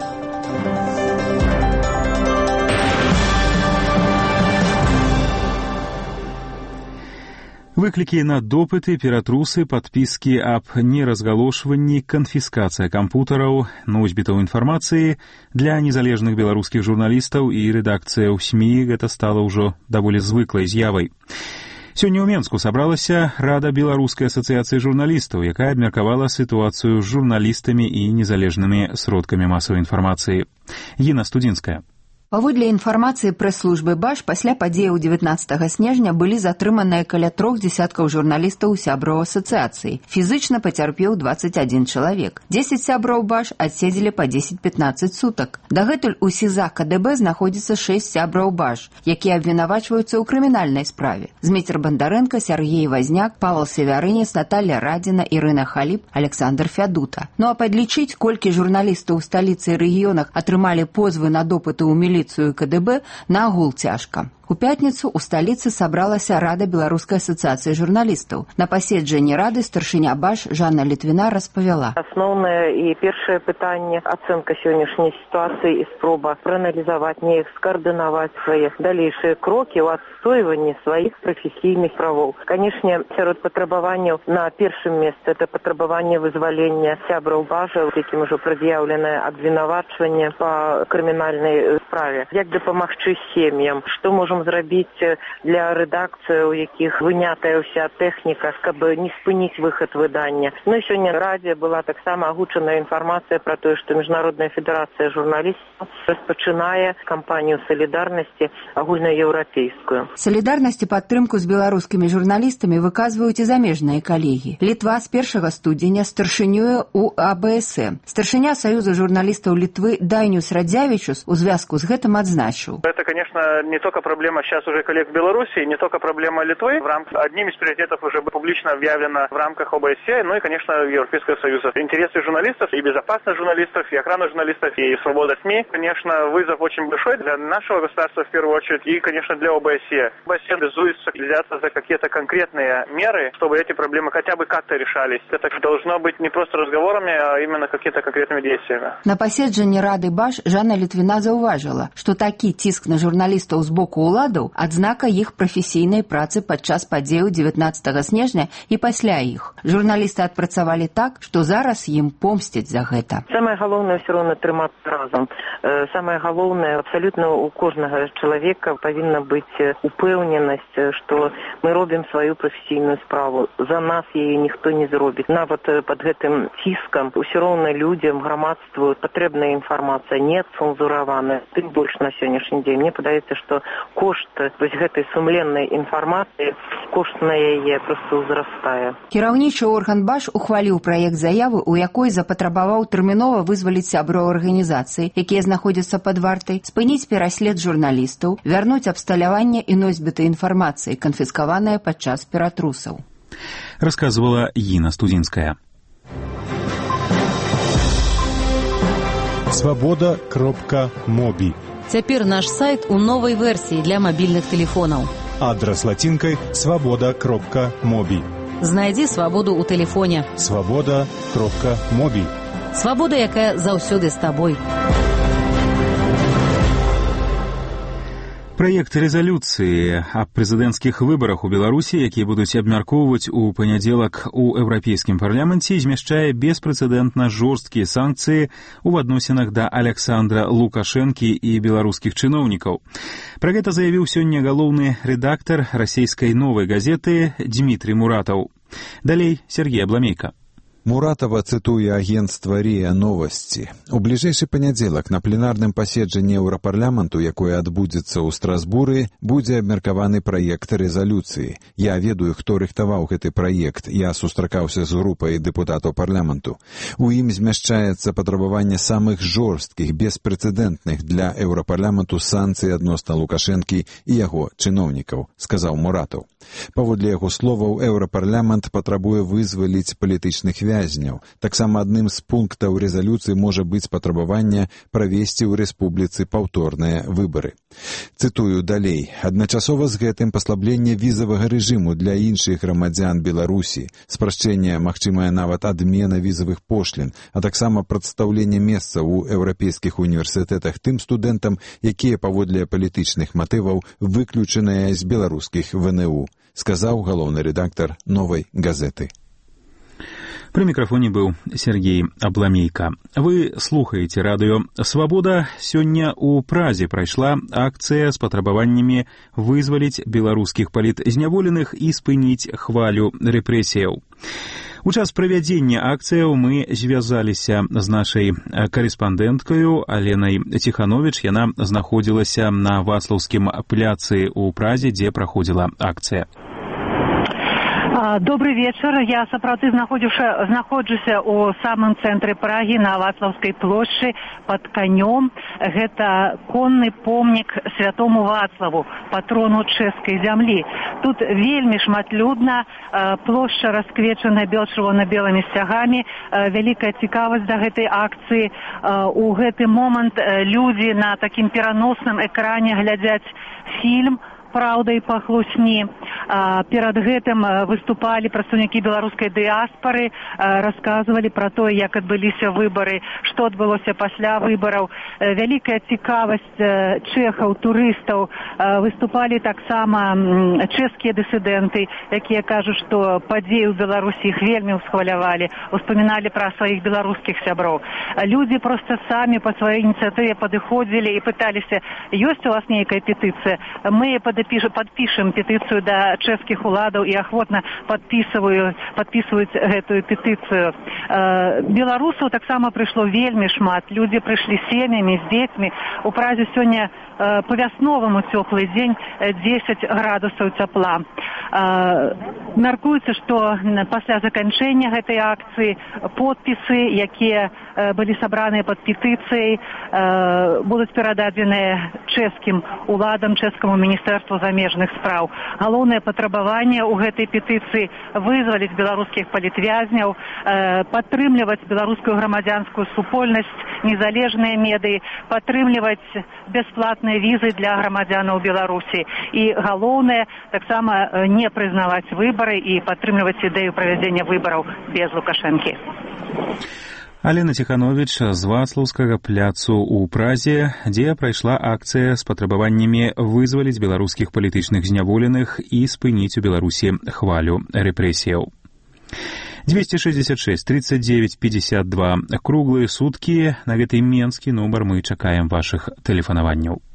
Выклікі на допыты, ператрусы, падпіскі аб неразгалошванні, канфіскацыя кампутараў, носьбітаў інфармацыі для незалежных беларускіх журналістаў і рэдакцыяў СМІ гэта стала ўжо даволі звыклай з'явай. Сёння ў Менску сабралася Рада Беларускай асацыяцыі журналістаў, якая абмеркавала сітуацыю з журналістамі і незалежнымі сродкамі масавай інфармацыі. Гіна Студзінская. Паводле інфармацыі прэс-службы БАШ, пасля падзеяў дзевятнаццатага снежня былі затрыманыя каля трох дзесяткаў журналістаў сябраў асацыяцыі. Фізычна пацярпеў дваццаць адзін чалавек. дзесяць сяброў БАШ адседзелі па дзесяць-пятнаццаць сутак. Дагэтуль у СІЗА КДБ знаходзіцца шэсць сяброў БАШ, якія абвінавачваюцца ў крымінальнай справе. Зміцер Бандарэнка, Сяргей Вазняк, Павел Севярынец, Наталья Радзіна, Ірына Халіп, Александр Фядута. Ну а падлічыць, колькі журналістаў у сталіцы і рэгіёнах атрымалі позвы на допыты ў міліцыю КДБ на агул цяжка. У пятніцу ў сталіцы сабралася Рада Беларускай асацыяцыі журналістаў. На паседжанні рады старшыня БАШ Жанна Літвіна распавяла. Асноўнае і першае пытанне — ацэнка сённяшняй сітуацыі і спроба прааналізаваць, неяк скаардынаваць свае далейшыя крокі ў адстойванні сваіх прафесійных правоў. Канешне, сярод патрабаванняў на першым месцы это патрабаванне вызвалення сябраў БАШа, якім ужо прад'яўленае абвінавачванне па крымінальнай справе. Як дапамагчы сем'ям, што можа зрабіць для рэдакцыі, у якіх вынятая ўся тэхніка, каб не спыніць выхад выдання. Ну і сёння Радзе была таксама агучаная інфармацыя пра тое, што Міжнародная федэрацыя журналістаў распачынае кампанію салідарнасці агульнаеўрапейскую. Салідарнасць і падтрымку з беларускімі журналістамі выказваюць і замежныя калегі. Літва з першага студзеня старшынюе ў А Б С. Старшыня Саюза журналістаў Літвы Дайнюс Радзявічус у звязку з гэтым адзначыў. Это, конечно, не только проблема сейчас уже коллег в Беларуси, не только проблема Литвы. В рамках одним из приоритетов уже публично объявлено в рамках О Б С Е, ну и, конечно, Европейского Союза. Интересы журналистов, и безопасность журналистов, и охрана журналистов, и свобода СМИ. Конечно, вызов очень большой для нашего государства в первую очередь, и, конечно, для О Б С Е. О Б С Е обязуется взяться за какие-то конкретные меры, чтобы эти проблемы хотя бы как-то решались. Это должно быть не просто разговорами, а именно какими-то конкретными действиями. На паседжанні Рады БАШ Жанна Літвіна заўважыла, што такі ціск на журналістаў з боку ўладаў адзнака іх прафесійнай працы падчас падзеяў дзевятнаццатага снежня і пасля іх. Журналісты адпрацавалі так, што зараз ім помсцяць за гэта. Самае галоўнае ўсё роўна трымацца разам. Самае галоўнае, абсалютна у кожнага чалавека павінна быць упэўненасць, што мы робім сваю прафесійную справу. За нас яе ніхто не зробіць. Нават пад гэтым ціскам ўсё роўна людзям, грамадству патрэбная інфармацыя, не цэнзураваная. Тым больш на сённяшні дзень. Мне падаецца, што кошт вось гэтай сумленнай інфармацыі, кошт на яе проста ўзрастае. Кіраўнічы орган БАШ ухваліў праект заявы, у якой запатрабаваў тэрмінова вызваліць сяброў арганізацыі, якія знаходзяцца пад вартай, спыніць пераслед журналістаў, вярнуць абсталяванне і носьбіты інфармацыі, канфіскаваныя падчас ператрусаў. Рассказывала Ина Студинская. свобода кропка моби. Цяпер наш сайт у новай версіі для мабільных тэлефонаў. Адрас лацінкай свобода кропка моби. Знайдзі свабоду ў тэлефоне. свобода кропка моби. Свабода, якая заўсёды з табой. Праект рэзалюцыі аб прэзідэнцкіх выбарах у Беларусі, якія будуць абмяркоўваць у панядзелак у Еўрапейскім парламенце, змяшчае беспрэцэдэнтна жорсткія санкцыі ў адносінах да Александра Лукашэнкі і беларускіх чыноўнікаў. Пра гэта заявіў сёння галоўны рэдактар расійскай новай газеты Дмітрий Муратаў. Далей Сергей Абламейка. Муратова цытуе агенцтва РИА Новости. У бліжэйшы панядзелак на пленарным паседжанні Еўрапарламенту, якое адбудзецца ў Страсбуры, будзе абмеркаваны праект рэзалюцыі. Я ведаю, хто рыхтаваў гэты праект. Я сустракаўся з групай дэпутатаў парламенту. У ім змяшчаецца патрабаванне самых жорсткіх, беспрэцэдэнтных для Еўрапарламенту санкцый адносна Лукашэнкі і яго чыноўнікаў, сказаў Муратаў. Паводле яго словаў, Еўрапарламент патрабуе вызваліць палітычных вязняў. Таксама адным з пунктаў рэзалюцыі можа быць патрабаванне правесці ў рэспубліцы паўторныя выбары. Цытую далей. Адначасова з гэтым паслабленне візавага рэжыму для іншых грамадзян Беларусі, спрашчэнне, магчымая нават адмена візавых пошлін, а таксама прадстаўленне месца ў еўрапейскіх універсітэтах тым студэнтам, якія паводле палітычных матываў выключаныя з беларускіх ВНУ, сказаў галоўны рэдактар новай газеты. При микрофоне был Сергей Абламейка. Вы слухаете радио «Свобода». Сёння у Празе прайшла акцыя з патрабаваннямі вызваліць беларускіх палітзняволеных і спыніць хвалю рэпрэсіяў. У час правядзення акцыяў мы звязаліся з нашай карэспандэнткаю Аленай Ціхановіч. Яна знаходзілася на Вацлаўскім пляцы ў Празе, дзе праходзіла акцыя. Добрый вечер. Я сапраўды знаходжуся ў самым цэнтры Прагі на Вацлаўскай плошчы пад канём. Гэта конны помнік святому Вацлаву, патрону чэшскай зямлі. Тут вельмі шматлюдна, плошча расквечана чырвона-белымі сцягамі, вялікая цікавасць да гэтай акцыі. У гэты момант людзі на такім пераносным экране глядзяць фільм «Праўда і пахлусні». Перад гэтым выступалі прадстаўнікі беларускай дыяспары, расказвалі пра тое, як адбыліся выбары, што адбылося пасля выбараў. Вялікая цікавасць чэхаў, турыстаў. Выступалі таксама чэшскія дысідэнты, якія кажуць, што падзеі ў Беларусі іх вельмі ўсхвалявалі, успаміналі пра сваіх беларускіх сяброў. Людзі проста самі па сваёй ініцыятыве падыходзілі і пыталіся, ёсць у вас нейкая петыцыя? Мы падпішам петыцыю да чэшскіх уладаў і ахвотна падпісваюць, падпісваюць гэтую петыцыю. Беларусаў таксама прыйшло вельмі шмат. Людзі прыйшлі сем'ямі, з дзецьмі. У Празе сёння па-вясноваму цёплы дзень, дзесяць градусаў цяпла. Мяркуецца, што пасля заканчэння гэтай акцыі подпісы, якія былі сабраныя пад петыцыяй, будуць перададзеныя чэшскім уладам, чэшскаму міністэрству замежных спраў. Галоўнае патрабаванне ў гэтай петыцыі вызваліць беларускіх палітвязняў, падтрымліваць беларускую грамадзянскую супольнасць, незалежныя медыі, падтрымліваць бясплатныя візы для грамадзянаў Беларусі. І галоўнае таксама не прызнаваць выбары і падтрымліваць ідэю правядзення выбараў без Лукашэнкі. Алена Ціхановіч з Вацлаўскага пляцу ў Празе, дзе прайшла акцыя з патрабаваннямі вызваліць беларускіх палітычных зняволеных і спыніць у Беларусі хвалю рэпрэсіяў. двести шестьдесят шесть тридцать девять пятьдесят два. Круглые сутки. На гэты менскі нумар мы чакаем ваших тэлефанаванняў.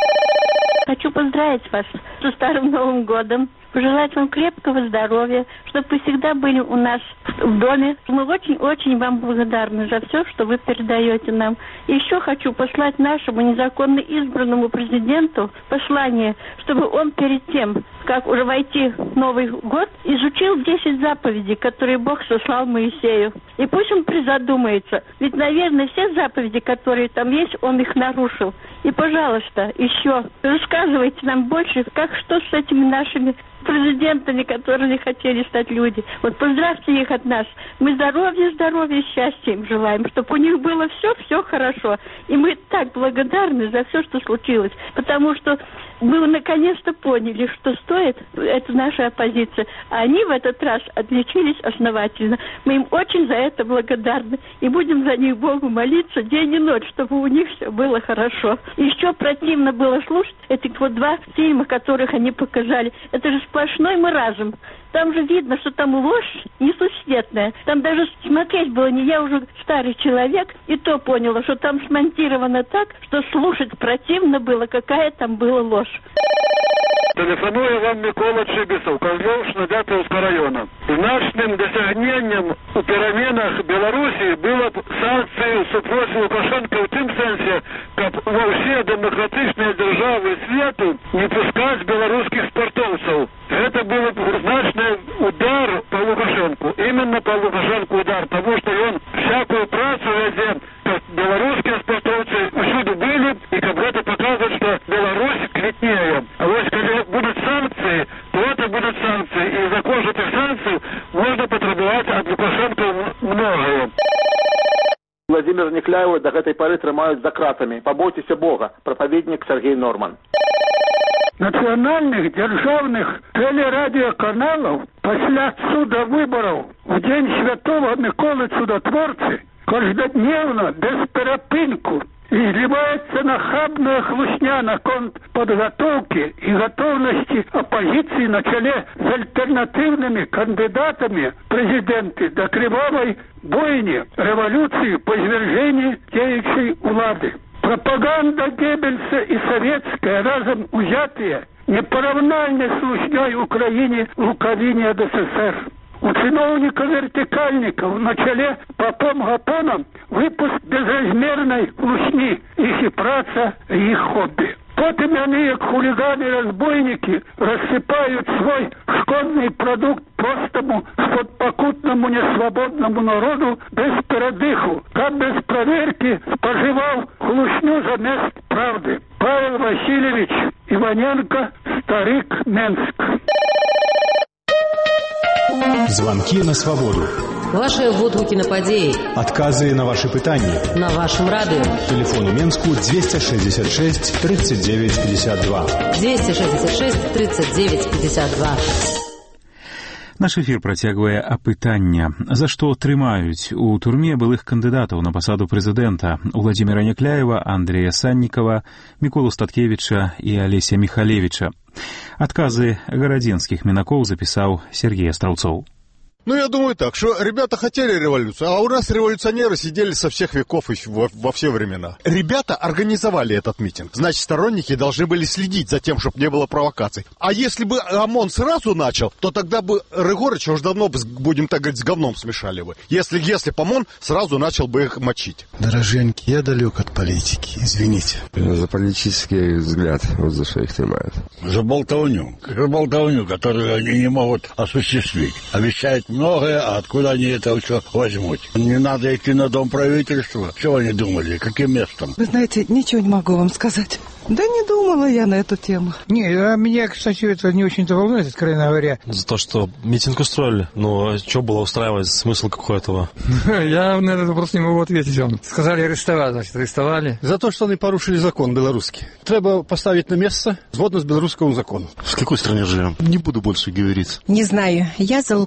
Хочу поздравить вас со Старым Новым годом, пожелать вам крепкого здоровья, чтобы вы всегда были у нас в доме. Мы очень-очень вам благодарны за все, что вы передаете нам. И еще хочу послать нашему незаконно избранному президенту послание, чтобы он перед тем, как уже войти в Новый год, изучил десять заповедей, которые Бог сослал Моисею. И пусть он призадумается. Ведь, наверное, все заповеди, которые там есть, он их нарушил. И, пожалуйста, еще рассказывайте нам больше, как что с этими нашими президентами, которые не хотели стать люди. Вот поздравьте их от нас. Мы здоровья, здоровья, счастья им желаем, чтобы у них было все, все хорошо. И мы так благодарны за все, что случилось. Потому что мы наконец-то поняли, что стоит это наша оппозиция. А они в этот раз отличились основательно. Мы им очень за это благодарны. И будем за них Богу молиться день и ночь, чтобы у них все было хорошо. Еще противно было слушать эти вот два фильма, которых они показали. Это же сплошной маразм. Там же видно, что там ложь несусветная. Там даже смотреть было не я уже старый человек, и то поняла, что там смонтировано так, что слушать противно было, какая там была ложь. Телефоную вам Микола Чибисов, Козловщина, Дятеловского района. Значным досягнением у переменах Беларуси было санкции супроти Лукашенко в тем сенсе, как во все демократичные державы свету не пускать белорусских спортовцев. Это был значный удар по Лукашенку. Именно по Лукашенку удар, потому что он всякую працу везде, как белорусские спортовцы всюду были, и как это показывает, что Беларусь квитнее. А вот когда будут санкции, то это будут санкции. И за кожу этих санкций можно потребовать от Лукашенко многое. Владимир Некляева до этой поры трымают за кратами. Побойтесь Бога. Проповедник Сергей Норман. Национальных державных телерадиоканалов после суда выборов в день Святого Миколы Чудотворцы каждодневно, без перепинку, изливается нахабная хлусня на конт подготовки и готовности оппозиции на челе с альтернативными кандидатами в президенты до кривавой бойни, революции по извержению деятельной влады. Пропаганда Геббельса и советская разом узятые непоравнальны с лушней Украине луковине СССР. У чиновника-вертикальников на челе попом Гапоном выпуск безразмерной лушни, их и праца, и их хобби. Потом они, как хулиганы-разбойники, рассыпают свой шкодный продукт простому, подпокутному, несвободному народу без передыху, как без проверки споживал хлушню замест правды. Павел Васильевич Иваненко, Старик, Менск. Звонки на свободу. Ваши водгуки на падеи. Отказы на ваши пытания. На вашем радио. Телефон у Менску двести шестьдесят шесть тридцать девять пятьдесят два. двести шестьдесят шесть тридцать девять пятьдесят два. Наш эфір працягвае апытання. За што трымаюць у турме былых кандыдатаў на пасаду прэзідэнта Владимира Некляева, Андрея Санникова, Міколу Статкевіча і Алеся Михалевича. Адказы гарадзенскіх мінакоў запісаў Сергей Астраўцоў. Ну, я думаю так, что ребята хотели революцию, а у нас революционеры сидели со всех веков и во, во все времена. Ребята организовали этот митинг. Значит, сторонники должны были следить за тем, чтобы не было провокаций. А если бы ОМОН сразу начал, то тогда бы Рыгорыча уже давно, будем так говорить, с говном смешали бы. Если, если бы ОМОН сразу начал бы их мочить. Дороженьки, я далек от политики, извините. За политический взгляд, вот за что их снимают. За болтовню. За болтовню, которую они не могут осуществить. Обещают многое, а откуда они это все возьмут? Не надо идти на дом правительства. Что они думали? Каким местом? Вы знаете, ничего не могу вам сказать. Да не думала я на эту тему. Не, а меня, кстати, это не очень-то волнует, откровенно говоря. За то, что митинг устроили. Ну, а что было устраивать? Смысл какой этого? Я на этот вопрос не могу ответить вам. Сказали арестовать, значит, арестовали. За то, что они порушили закон белорусский. Треба поставить на место згодно с белорусскому закону. В какой стране живем? Не буду больше говорить. Не знаю. Я за Лукашенко.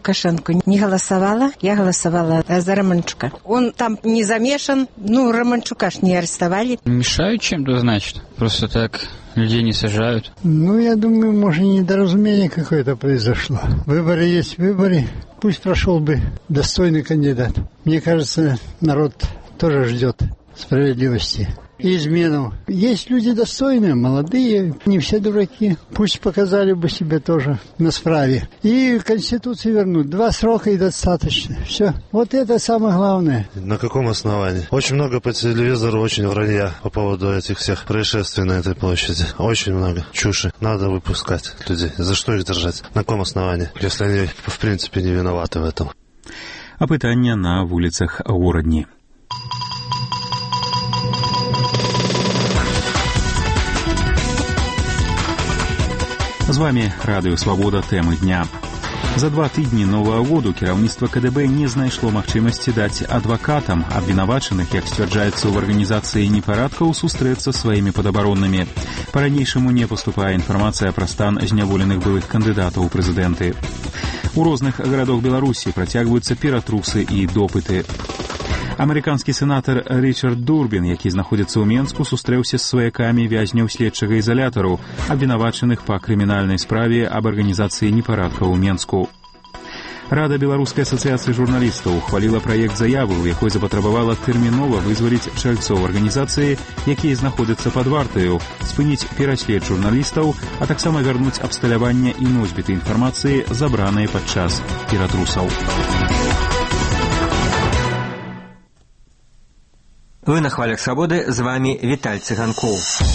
Тимошенко. Не голосовала, я голосовала за Романчука. Он там не замешан, ну, Романчука ж не арестовали. Мешают чем-то, значит? Просто так людей не сажают. Ну, я думаю, может, недоразумение какое-то произошло. Выборы есть выборы. Пусть прошел бы достойный кандидат. Мне кажется, народ тоже ждет справедливости и измену. Есть люди достойные, молодые, не все дураки. Пусть показали бы себя тоже на справе. И Конституцию вернуть. Два срока и достаточно. Все. Вот это самое главное. На каком основании? Очень много по телевизору, очень вранья по поводу этих всех происшествий на этой площади. Очень много чуши. Надо выпускать людей. За что их держать? На каком основании? Если они, в принципе, не виноваты в этом. Опытания на улицах Городни. З вами Радыё Свабода, тэмы дня. За два тыдні новага году кіраўніцтва КДБ не знайшло магчымасці даць адвакатам абвінавачаных, як сцвярджаецца ў арганізацыі непарадкаў, сустрэцца сваімі падабароннымі. Па-ранейшаму не паступае інфармацыя пра стан зняволеных былых кандыдатаў у прэзідэнты. У розных гарадах Беларусі працягваюцца ператрусы і допыты. Амерыканскі сенатар Річард Дурбін, які знаходзіцца ў Менску, сустрэўся з сваякамі вязняў следчага ізалятару, абвінавачаных па крымінальнай справе аб арганізацыі непарадкаў у Менску. Рада Беларускай асацыяцыі журналістаў ухваліла праект заявы, у якой запатрабавала тэрмінова вызваліць чальцоў арганізацыі, якія знаходзяцца пад вартаю, спыніць пераслед журналістаў, а таксама вярнуць абсталяванне і носьбіты інфармацыі, забраныя падчас ператрусаў. Вы на хвалях свободы, з вами Виталий Цыганков.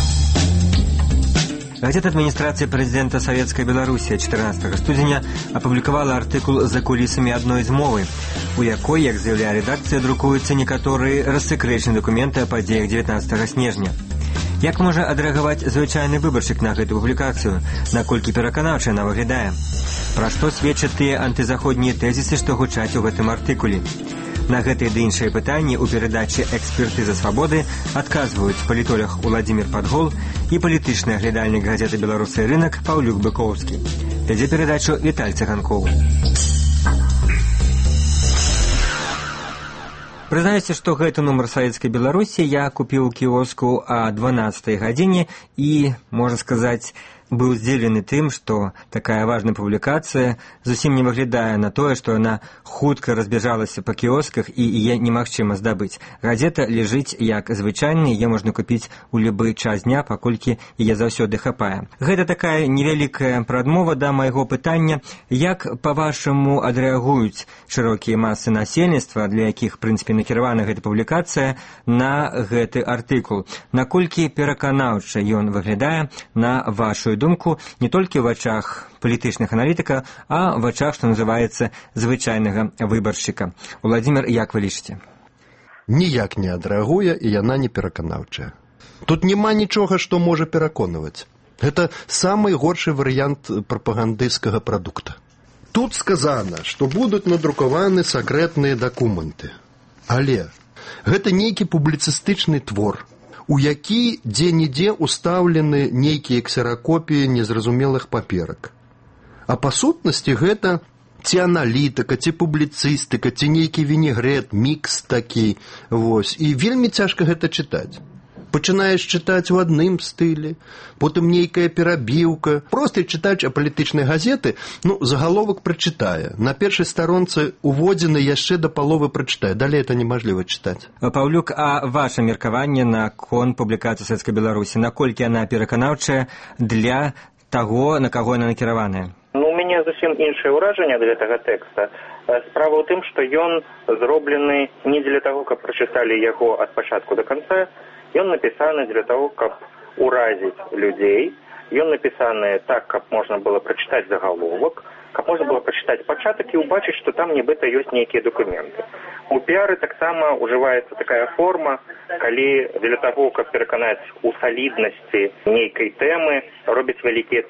Газета адміністрацыі прэзідэнта Савецкай Беларусі чатырнаццатага студзеня апублікавала артыкул «За кулісамі адной змовы», у якой, як заявляе рэдакцыя, друкуюцца некаторыя рассекрэчаныя дакументы о падзеях дзевятнаццатага снежня. Як можа адрэагаваць звычайны выбаршчык на гэту публікацыю, наколькі пераканаўча яна выглядае? Пра што сведчаць тыя антызаходнія тэзісы, што гучаць у гэтым артыкуле? На гэтыя ды іншыя пытанні ў перадачы «Экспертыза свабоды» адказваюць палітолог Уладзімір Падгол і палітычны аглядальнік газеты «Беларусы рынак» Паўлюк Быкоўскі. Вядзе перадачу Віталь Цыганкоў. Прызнаюся, што гэты нумар Савецкай Беларусі я купіў у кіоску о дванаццатай гадзіне і, можна сказаць, быў здзіўлены тым, што такая важная публікацыя зусім не выглядае на тое, што яна хутка разбежалася па кіосках і яе немагчыма здабыць. Газета ляжыць як звычайна, яе можна купіць у любы час дня, паколькі яе заўсёды хапае. Гэта такая невялікая прадмова да майго пытання, як, па-вашаму, адрэагуюць шырокія масы насельніцтва, для якіх, в прынцыпе, накіравана гэта публікацыя, на гэты артыкул. Наколькі пераканаўча ён выглядае на вашу думку не толькі ў вачах палітычных аналітыка, а в вачах, што называецца, звычайнага выбаршчыка. Уладзімір, як вы лічыце? Ніяк не адрэагуе, і яна не пераканаўчая. Тут няма нічога, што можа пераконваць. Гэта самы горшы варыянт прапагандысцкага прадукта. Тут сказана, што будуць надрукаваны сакрэтныя дакументы. Але гэта нейкі публіцыстычны твор, у які дзе-нідзе устаўлены нейкія ксеракопіі незразумелых паперак. А па сутнасці гэта ці аналітыка, ці публіцыстыка, ці нейкі вінегрэт, мікс такі. Вось. І вельмі цяжка гэта чытаць. Пачынаеш чытаць у адным стылі, потым нейкая перабіўка. Просты чытач апалітычнай газеты, ну, загаловак прачытае. На першай старонцы уводзены яшчэ да паловы прачытае. Далей это немажліва чытаць. Паўлюк, а ваша меркаванне наконт публікацыі Савецкай Беларусі, наколькі яна пераканаўчая для таго, на каго яна накіраваная? Ну, у мяне зусім іншае ўражанне ад гэтага тэкста. Справа ў тым, што ён зроблены не для таго, каб прачыталі яго ад пачатку да канца. Ён напісаны для таго, каб уразіць людзей. Ён напісаны так, каб можна было прачытаць загаловак, каб можна было прачытаць пачатак і ўбачыць, што там нібыта ёсць нейкія дакументы. У піары таксама ўжываецца такая форма, калі для таго, каб пераканаць у саліднасці нейкай тэмы, робяць вялікія тэксты.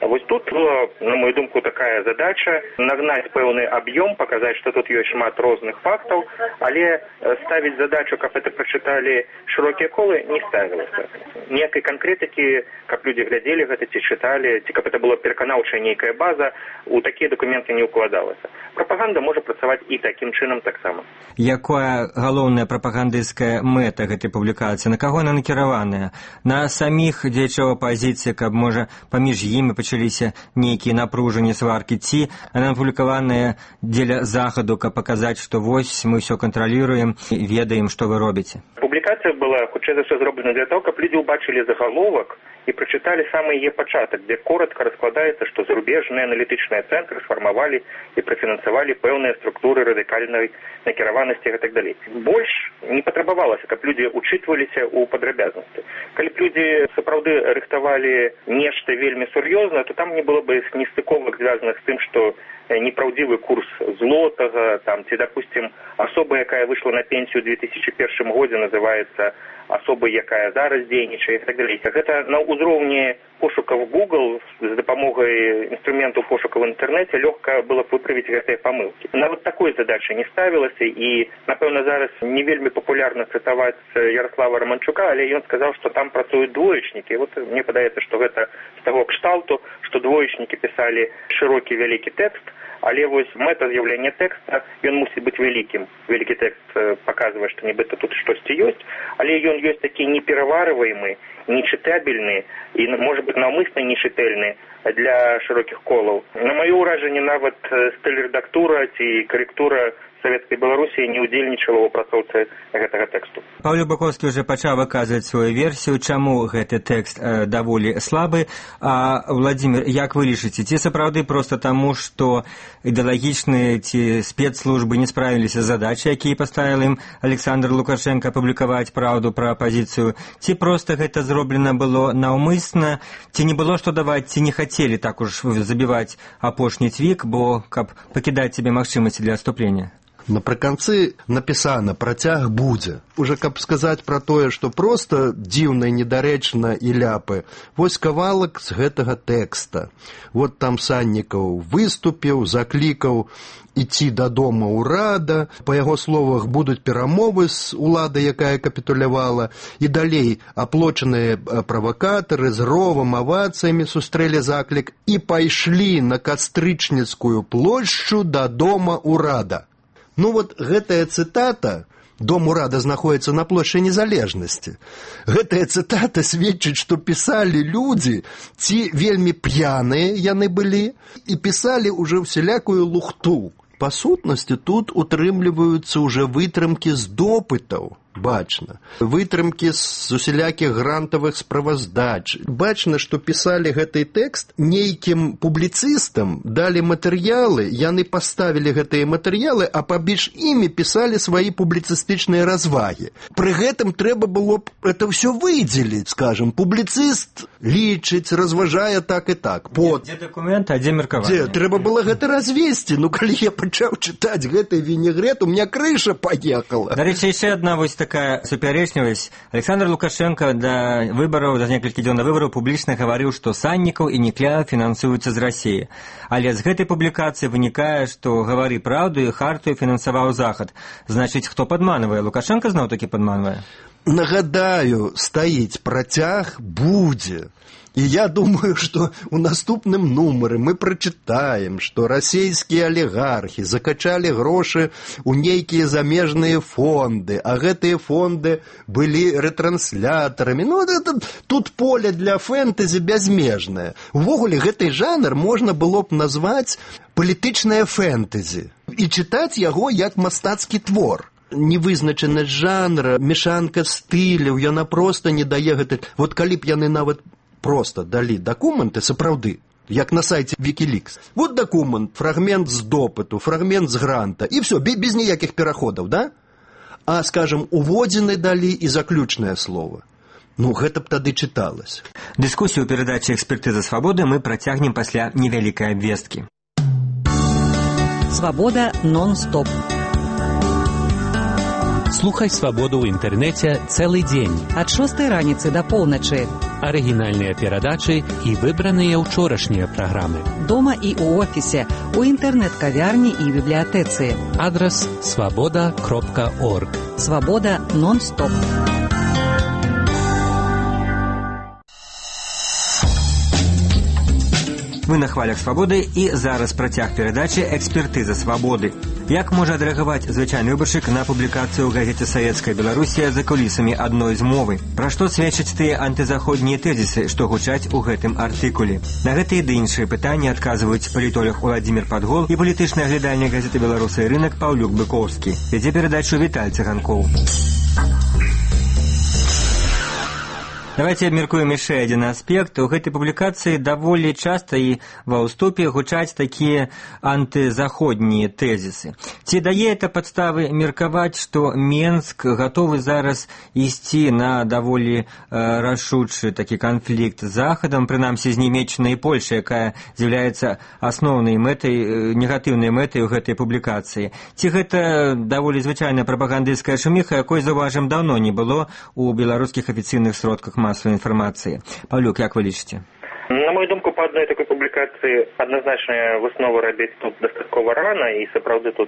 Вось тут была, на мою думку, такая задача нагнаць пэўны аб'ём, паказаць, што тут ёсць шмат розных фактаў, але ставіць задачу, каб это прачыталі шырокія колы, не ставілася. Ніякай канкрэтыкі, каб людзі глядзелі гэта, ці чыталі, ці каб это была пераканаўчая нейкая база, у такія дакументы не ўкладалася. Прапаганда можа працаваць і такім чынам таксама. Якая галоўная прапагандысцкая мэта гэтай публікацыі? На каго яна накіраваная? На саміх дзеячоў апазіцыі, каб, можа, паміж імі пачаліся нейкія напружанні, сваркі, ці яна публікаваная дзеля захаду, каб паказаць, што вось мы ўсё кантралюем і ведаем, што вы робіце? Публікацыя была, хутчэй за ўсё, зроблена для того, каб людзі ўбачылі загаловак і прачыталі самы яе пачатак, дзе коратка раскладаецца, што зарубежныя аналітычныя цэнтры сфармавалі і прафінансавалі пэўныя структуры радыкальнай накіраванасці і так далей. Больш не патрабавалася, каб людзі учытваліся ў падрабязнасці. Калі б людзі сапраўды рыхтавалі нешта вельмі сур'ёзна, то там не было бы нестыковак, звязаных з тым, што непраўдзівы курс злотага, там, ці, допустим, асоба, якая выйшла на пенсію ў две тысячы першым годзе, называецца асобай, якая зараз дзейнічае і так далей. Гэта на ўзроўні пошукаў Google з дапамогай інструменту пошука в інтэрнэце лёгка было б выправіць гэтыя памылкі. Нават такой задачы не ставілася, і, напэўна, зараз не вельмі папулярна цытаваць Ярослава Романчука, але ён сказаў, што там працуюць двоечнікі. Вот мне падаецца, што гэта з таго кшталту, што двоечнікі пісалі шырокі вялікі тэкст, але вось мэта з'яўлення тэкста, ён мусіць быць вялікім. Вялікі тэкст паказвае, што нібыта тут штосьці ёсць, але ён ёсць такі непераварваемы, нечытабельны і, можа быць, наўмысна нечытэльны для шырокіх колаў. На маё ўражанне, нават стыль-рэдактура ці карэктура Савецкай Беларусі не ўдзельнічала ў апрацоўцы гэтага тэксту. Паўло Баковскі ўжо пачаў выказваць сваю версію, чаму гэты тэкст э, даволі слабы. А, Владзімір, як вы лічыце, ці сапраўды проста таму, што ідэалагічныя ці спецслужбы не справіліся з задачай, якія паставіў ім Александр Лукашенко паблікаваць праўду пра апазіцыю, ці проста гэта зроблена было наўмысна, ці не было што даваць, ці не хацелі так уж забіваць апошні цвік, бо каб пакідаць сабе магчымасці для адступлення? Напрыканцы напісана «працяг будзе». Уже каб сказаць пра тое, што проста дзіўна, недарэчна і ляпы. Вось кавалак з гэтага тэкста. Вот там Саннікаў выступіў, заклікаў ідці дадому ўрада, па яго словах будуць перамовы з уладай, якая капітулявала, і далей аплочаныя правакатары з ровам, авацыямі сустрэлі заклік і пайшлі на Кастрычніцкую плошчу да дома ўрада. Ну вот гэтая цытата, дом урада знаходіцца на плошчы Незалежнасці, гэтая цытата сведчыць, што пісалі людзі, ці вельмі п'яныя яны былі, і пісалі ўжо ўсялякую лухту. Па сутнасці тут утрымліваюцца ўжо вытрымкі з допытаў, бачна. Вытрымкі з усялякіх грантавых справаздач. Бачна, што пісалі гэты тэкст нейкім публіцыстам, далі матэрыялы, яны паставілі гэтыя матэрыялы, а паміж імі пісалі свае публіцыстычныя развагі. Пры гэтым трэба было б это ўсё выдзеліць, скажам. Публіцыст лічыць, разважае так і так. Под... Дзе дакументы, а дзе меркаванне? Дзе? Трэба было гэта развесці. Ну, калі я пачаў чытаць гэты вінегрет, у меня крыша паехала. Дарэчы, яшчэ адна вось такая супярэчлівасць. Александр Лукашенко да выбараў, да некалькі дзён да выбараў публічна гаварыў, што Саннікаў і Некляеў фінансуюцца з Расіі. Але з гэтай публікацыі вынікае, што гавары праўду і хартыю фінансаваў Захад. Значыць, хто падманвае? Лукашенко зноў-такі падманвае? Нагадаю, стаіць працяг будзе. І я думаю, што ў наступным нумары мы прачытаем, што расійскія алігархі закачалі грошы ў нейкія замежныя фонды, а гэтыя фонды былі рэтрансляторамі. Ну, это, тут поле для фэнтэзі бязмежнае. Увогуле, гэты жанр можна было б назваць палітычнае фэнтэзі і чытаць яго як мастацкі твор. Невызначанасць жанра, мешанка стыляў, яна проста не дае гэта. Вот калі б яны нават просто далі дакументы сапраўды, як на сайце Wikileaks. Вот дакумент, фрагмент з допыту, фрагмент з гранта, і все, без ніякіх пераходаў, да? А, скажем, уводзіны далі і заключнае слово. Ну, гэта б тады чыталася. Дыскусію ў перадачы «Экспертыза свабоды» мы працягнем пасля невялікай абвесткі. Свабода нон-стоп. Слухай свабоду ў інтэрнэце цэлы дзень. Ад шостай раніцы да поўначы. Арыгінальныя перадачы і выбраныя ўчорашнія праграмы. Дома і ў офісе, у інтэрнэт-кавярні і бібліятэцы. Адрас свабода кропка орг. Свабода нон-стоп. Мы на хвалях свабоды і зараз працяг перадачы «Экспертыза свабоды». Як можа адрэагаваць звычайны выбаршчык на публікацыю ў газеце «Савецкая Беларусія» за кулісамі адной з мовы? Пра што сведчаць тыя антызаходнія тэзісы, што гучаць у гэтым артыкуле? На гэтыя ды іншыя пытанні адказваюць палітолог Уладзімір Падгол і палітычны аглядальнік газеты «Беларусы і рынак» Паўлюк Быкоўскі. Вядзе перадачу Віталь Цыганкоў. Давайте абмеркуем яшчэ адзін аспект. У гэтай публікацыі даволі часта і ва ўступе гучаць такія антызаходнія тэзісы. Ці дае это падставы меркаваць, што Менск гатовы зараз ісці на даволі э, рашучы такі канфлікт з Захадам, прынамсі з Нямецчынай і Польшай, якая з'яўляецца асноўнай мэтай, э, негатыўнай мэтай у гэтай публікацыі. Ці гэта даволі звычайная прапагандысцкая шуміха, якой, заўважым, даўно не было у беларускіх афіцыйных сродках массовой информации. Павлюк, як вы лічыце? На мою думку, по одной такой публикации однозначно высновы робіць тут дастаткова рано, і сапраўды тут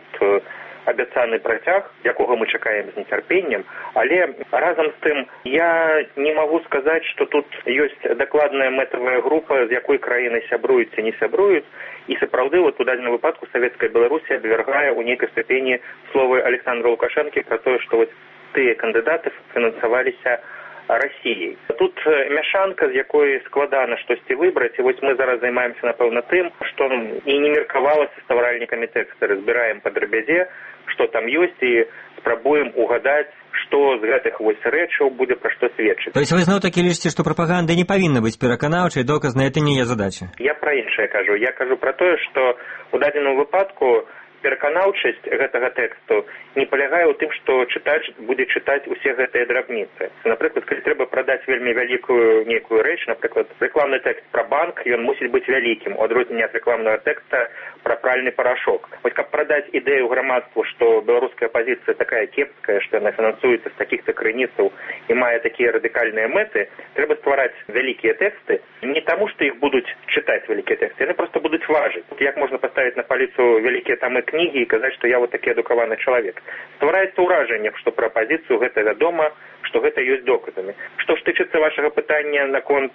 абяцаны працяг, якога мы чакаем з нецярпеннем, але разам з тым я не могу сказаць, што тут ёсць дакладная мэтавая група, з якой краіны сябруюць ці не сябруюць, і сапраўды вот у дадзеным выпадку Савецкая Беларусія абвяргае ў нейкай ступені словы Александра Лукашэнкі пра тое, што вот тыя кандыдаты фінансаваліся Расіяй. Тут мяшанка, з якой складана штосьці выбраць, і вось мы зараз займаемся, напэўна, тым, што і не меркавалася стваральнікамі тэкста. Разбіраем па драбязе, што там ёсць, і спрабуем угадаць, што з гэтых вось рэчаў будзе пра што сведчыць. То есть вы зноў-такі лічыце, што прапаганда не павінна быць пераканаўчай, доказнай, это не яе задача? Я пра іншае кажу. Я кажу пра тое, што у дадзеным выпадку пераканаўчасць гэтага тэксту не палягае ў тым, што чытач будзе чытаць усе гэтыя драбніцы. Напрыклад, калі трэба прадаць вельмі вялікую нейкую рэч, напрыклад, рэкламны тэкст пра банк, ён мусіць быць вялікім, у адрозненне ад рэкламнага тэкста пра пральны парашок. Вось каб прадаць ідэю грамадству, што беларуская апазіцыя такая кепская, што яна фінансуецца з такіх-то крыніцаў і мае такія радыкальныя мэты, трэба ствараць вялікія тэксты не таму, што іх будуць чытаць вялікія тэксты, яны проста будуць важыць. Як можна паставіць на паліцу вялікія тамы кнігі і казаць, што я вот такі адукаваны чалавек. Ствараецца ўражанне, што пра апазіцыю гэта вядома, што гэта ёсць доказамі. Што ж тычыцца вашага пытання наконт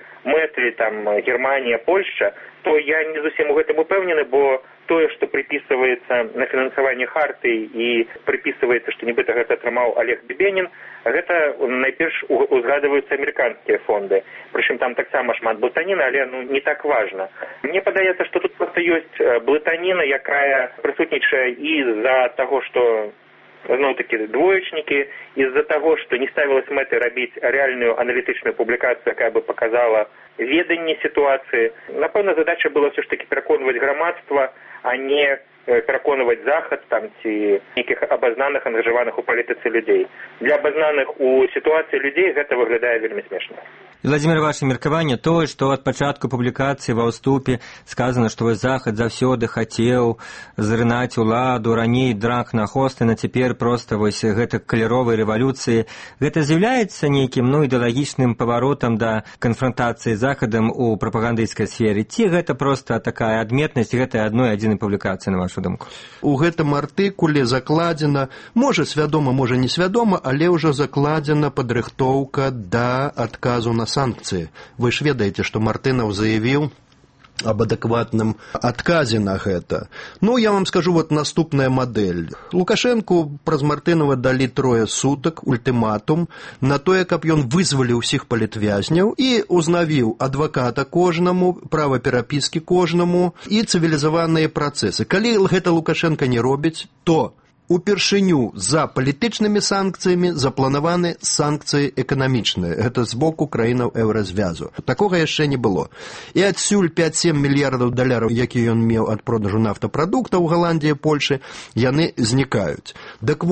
мэты, там, Германія, Польшча, то я не зусім у гэтым упэўнены, бо тое, што прыпісваецца на фінансаванне Хартыі і прыпісваецца, што нібыта гэта атрымаў Олег Бібенін, гэта найперш узгадваюцца амерыканскія фонды. Прычым там таксама шмат блытаніны, але ну, не так важна. Мне падаецца, што тут проста ёсць блытаніна, якая прысутнічае і з-за таго, што зноў-такі двоечнікі, из-за таго, што не ставілась мэтай рабіць рэальную аналітычную публікацыю, якая бы показала веданне сітуацыі. Напэўна, задача была ўсё ж такі пераконваць грамадства, а не пераконваць Захад там ці нейкіх абазнаных, ангажаваных у палітыцы людзей. Для абазнаных у сітуацыі людзей гэта выглядае вельмі смешна. Владимир, ваше меркаванне тое, што ад пачатку публікацыі ва ўступе сказана, што Захад заўсёды хацеў зрынаць уладу, раней драк на Хостына, цяпер проста вось гэта каляровай рэвалюцыі. Гэта з'яўляецца нейкім ну ідэалагічным паваротам да канфрантацыі з Захадам у прапагандысцкай сферы? Ці гэта проста такая адметнасць гэтай адной адзінай публікацыі, на вашу думку? У гэтым артыкуле закладзена, можа свядома, можа несвядома, але ўжо закладзена падрыхтоўка да адказу на санкцыі. Вы ж ведаеце, што Мартынаў заявіў об адэкватным адказе на гэта. Ну, я вам скажу, вот наступная мадэль. Лукашэнку праз Мартынова далі трое сутак, ультыматум, на тое, каб ён вызваліў усіх палітвязняў і узнавіў адваката кожнаму, права перапіскі кожнаму і цывілізаваныя працэсы. Калі гэта Лукашэнка не робіць, то упершыню за палітычнымі санкцыямі запланаваны санкцыі эканамічныя. Гэта з боку краінаў еўразвязу. Такога яшчэ не было. І адсюль пяць-сем мільярдаў даляраў, які ён меў ад продажу нафтапрадуктаў у Галандіі, Польшы, яны знікаюць. Дык вось,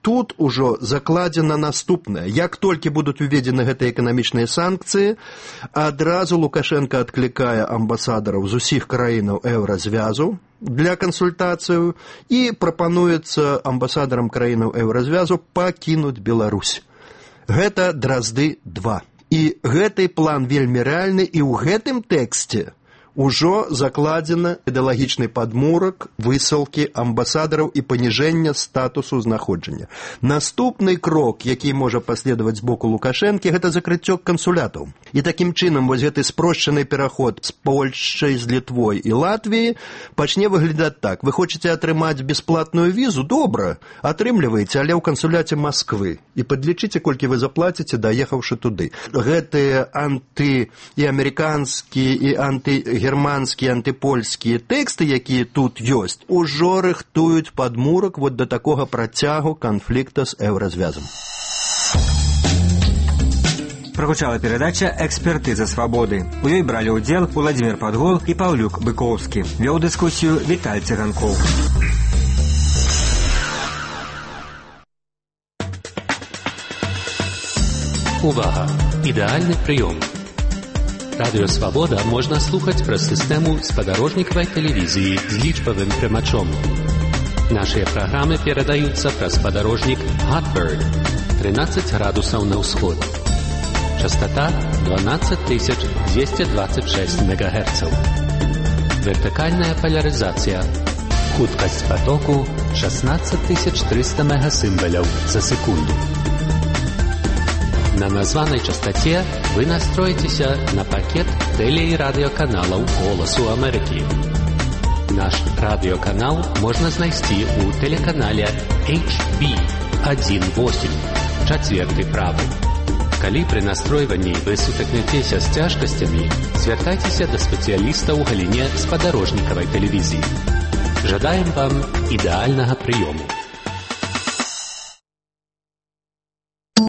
тут ужо закладзена наступнае. Як толькі будуць уведзены гэтыя эканамічныя санкцыі, адразу Лукашенко адклікае амбасадараў з усіх краінаў еўразвязу для кансультацыяў і прапануецца амбасадарам краінаў еўразвязу пакінуць Беларусь. Гэта Дразды два. І гэты план вельмі рэальны, і ў гэтым тэксце ужо закладзена ідэалагічны падмурак высылкі амбасадараў і паніжэння статусу знаходжання. Наступны крок, які можа паследаваць з боку Лукашэнкі, гэта закрыццё кансулятаў. І такім чынам вось гэты спрошчаны пераход з Польшчай, з Літвой і Латвіі пачне выглядаць так. Вы хочаце атрымаць бясплатную візу? Добра, атрымліваеце, але ў кансуляце Масквы. І падлічыце, колькі вы заплаціце, даехаўшы туды. Гэтыя анты і амерыканскія, і анты германскія, антыпольскія тэксты, якія тут ёсць, ужо рыхтуюць падмурак вот да такога працягу канфлікта з еўразвязам. Прагучала перадача «Экспертыза свабоды». У ёй бралі ўдзел Уладзімір Падгол і Паўлюк Быкоўскі. Вёў дыскусію Віталь Цыганкоў. Увага! Ідэальны прыём. Радыё «Свабода» можна слухаць праз сістэму спадарожнікавай тэлевізіі з лічбавым прымачом. Нашыя праграмы перадаюцца праз спадарожнік Hotbird тринадцать градусаў на ўсход. Частота дванадцать тысяч двести двадцать шесть мегагерцаў. Вертыкальная поляризація. Хуткасць потоку шестнадцать тысяч триста мегасімваляў за секунду. На названай частоце вы настроитеся на пакет теле- і радыёканалаў «Голасу Амерыкі». Наш радыёканал можна знайсці ў тэлеканале эйч би один восемь, чацверты правы. Калі пры настройванні вы сутыкнецеся з цяжкасцямі, звяртайцеся да спецыяліста ў галіне спадарожнікавай тэлевізіі. Жадаем вам ідэальнага прыёму.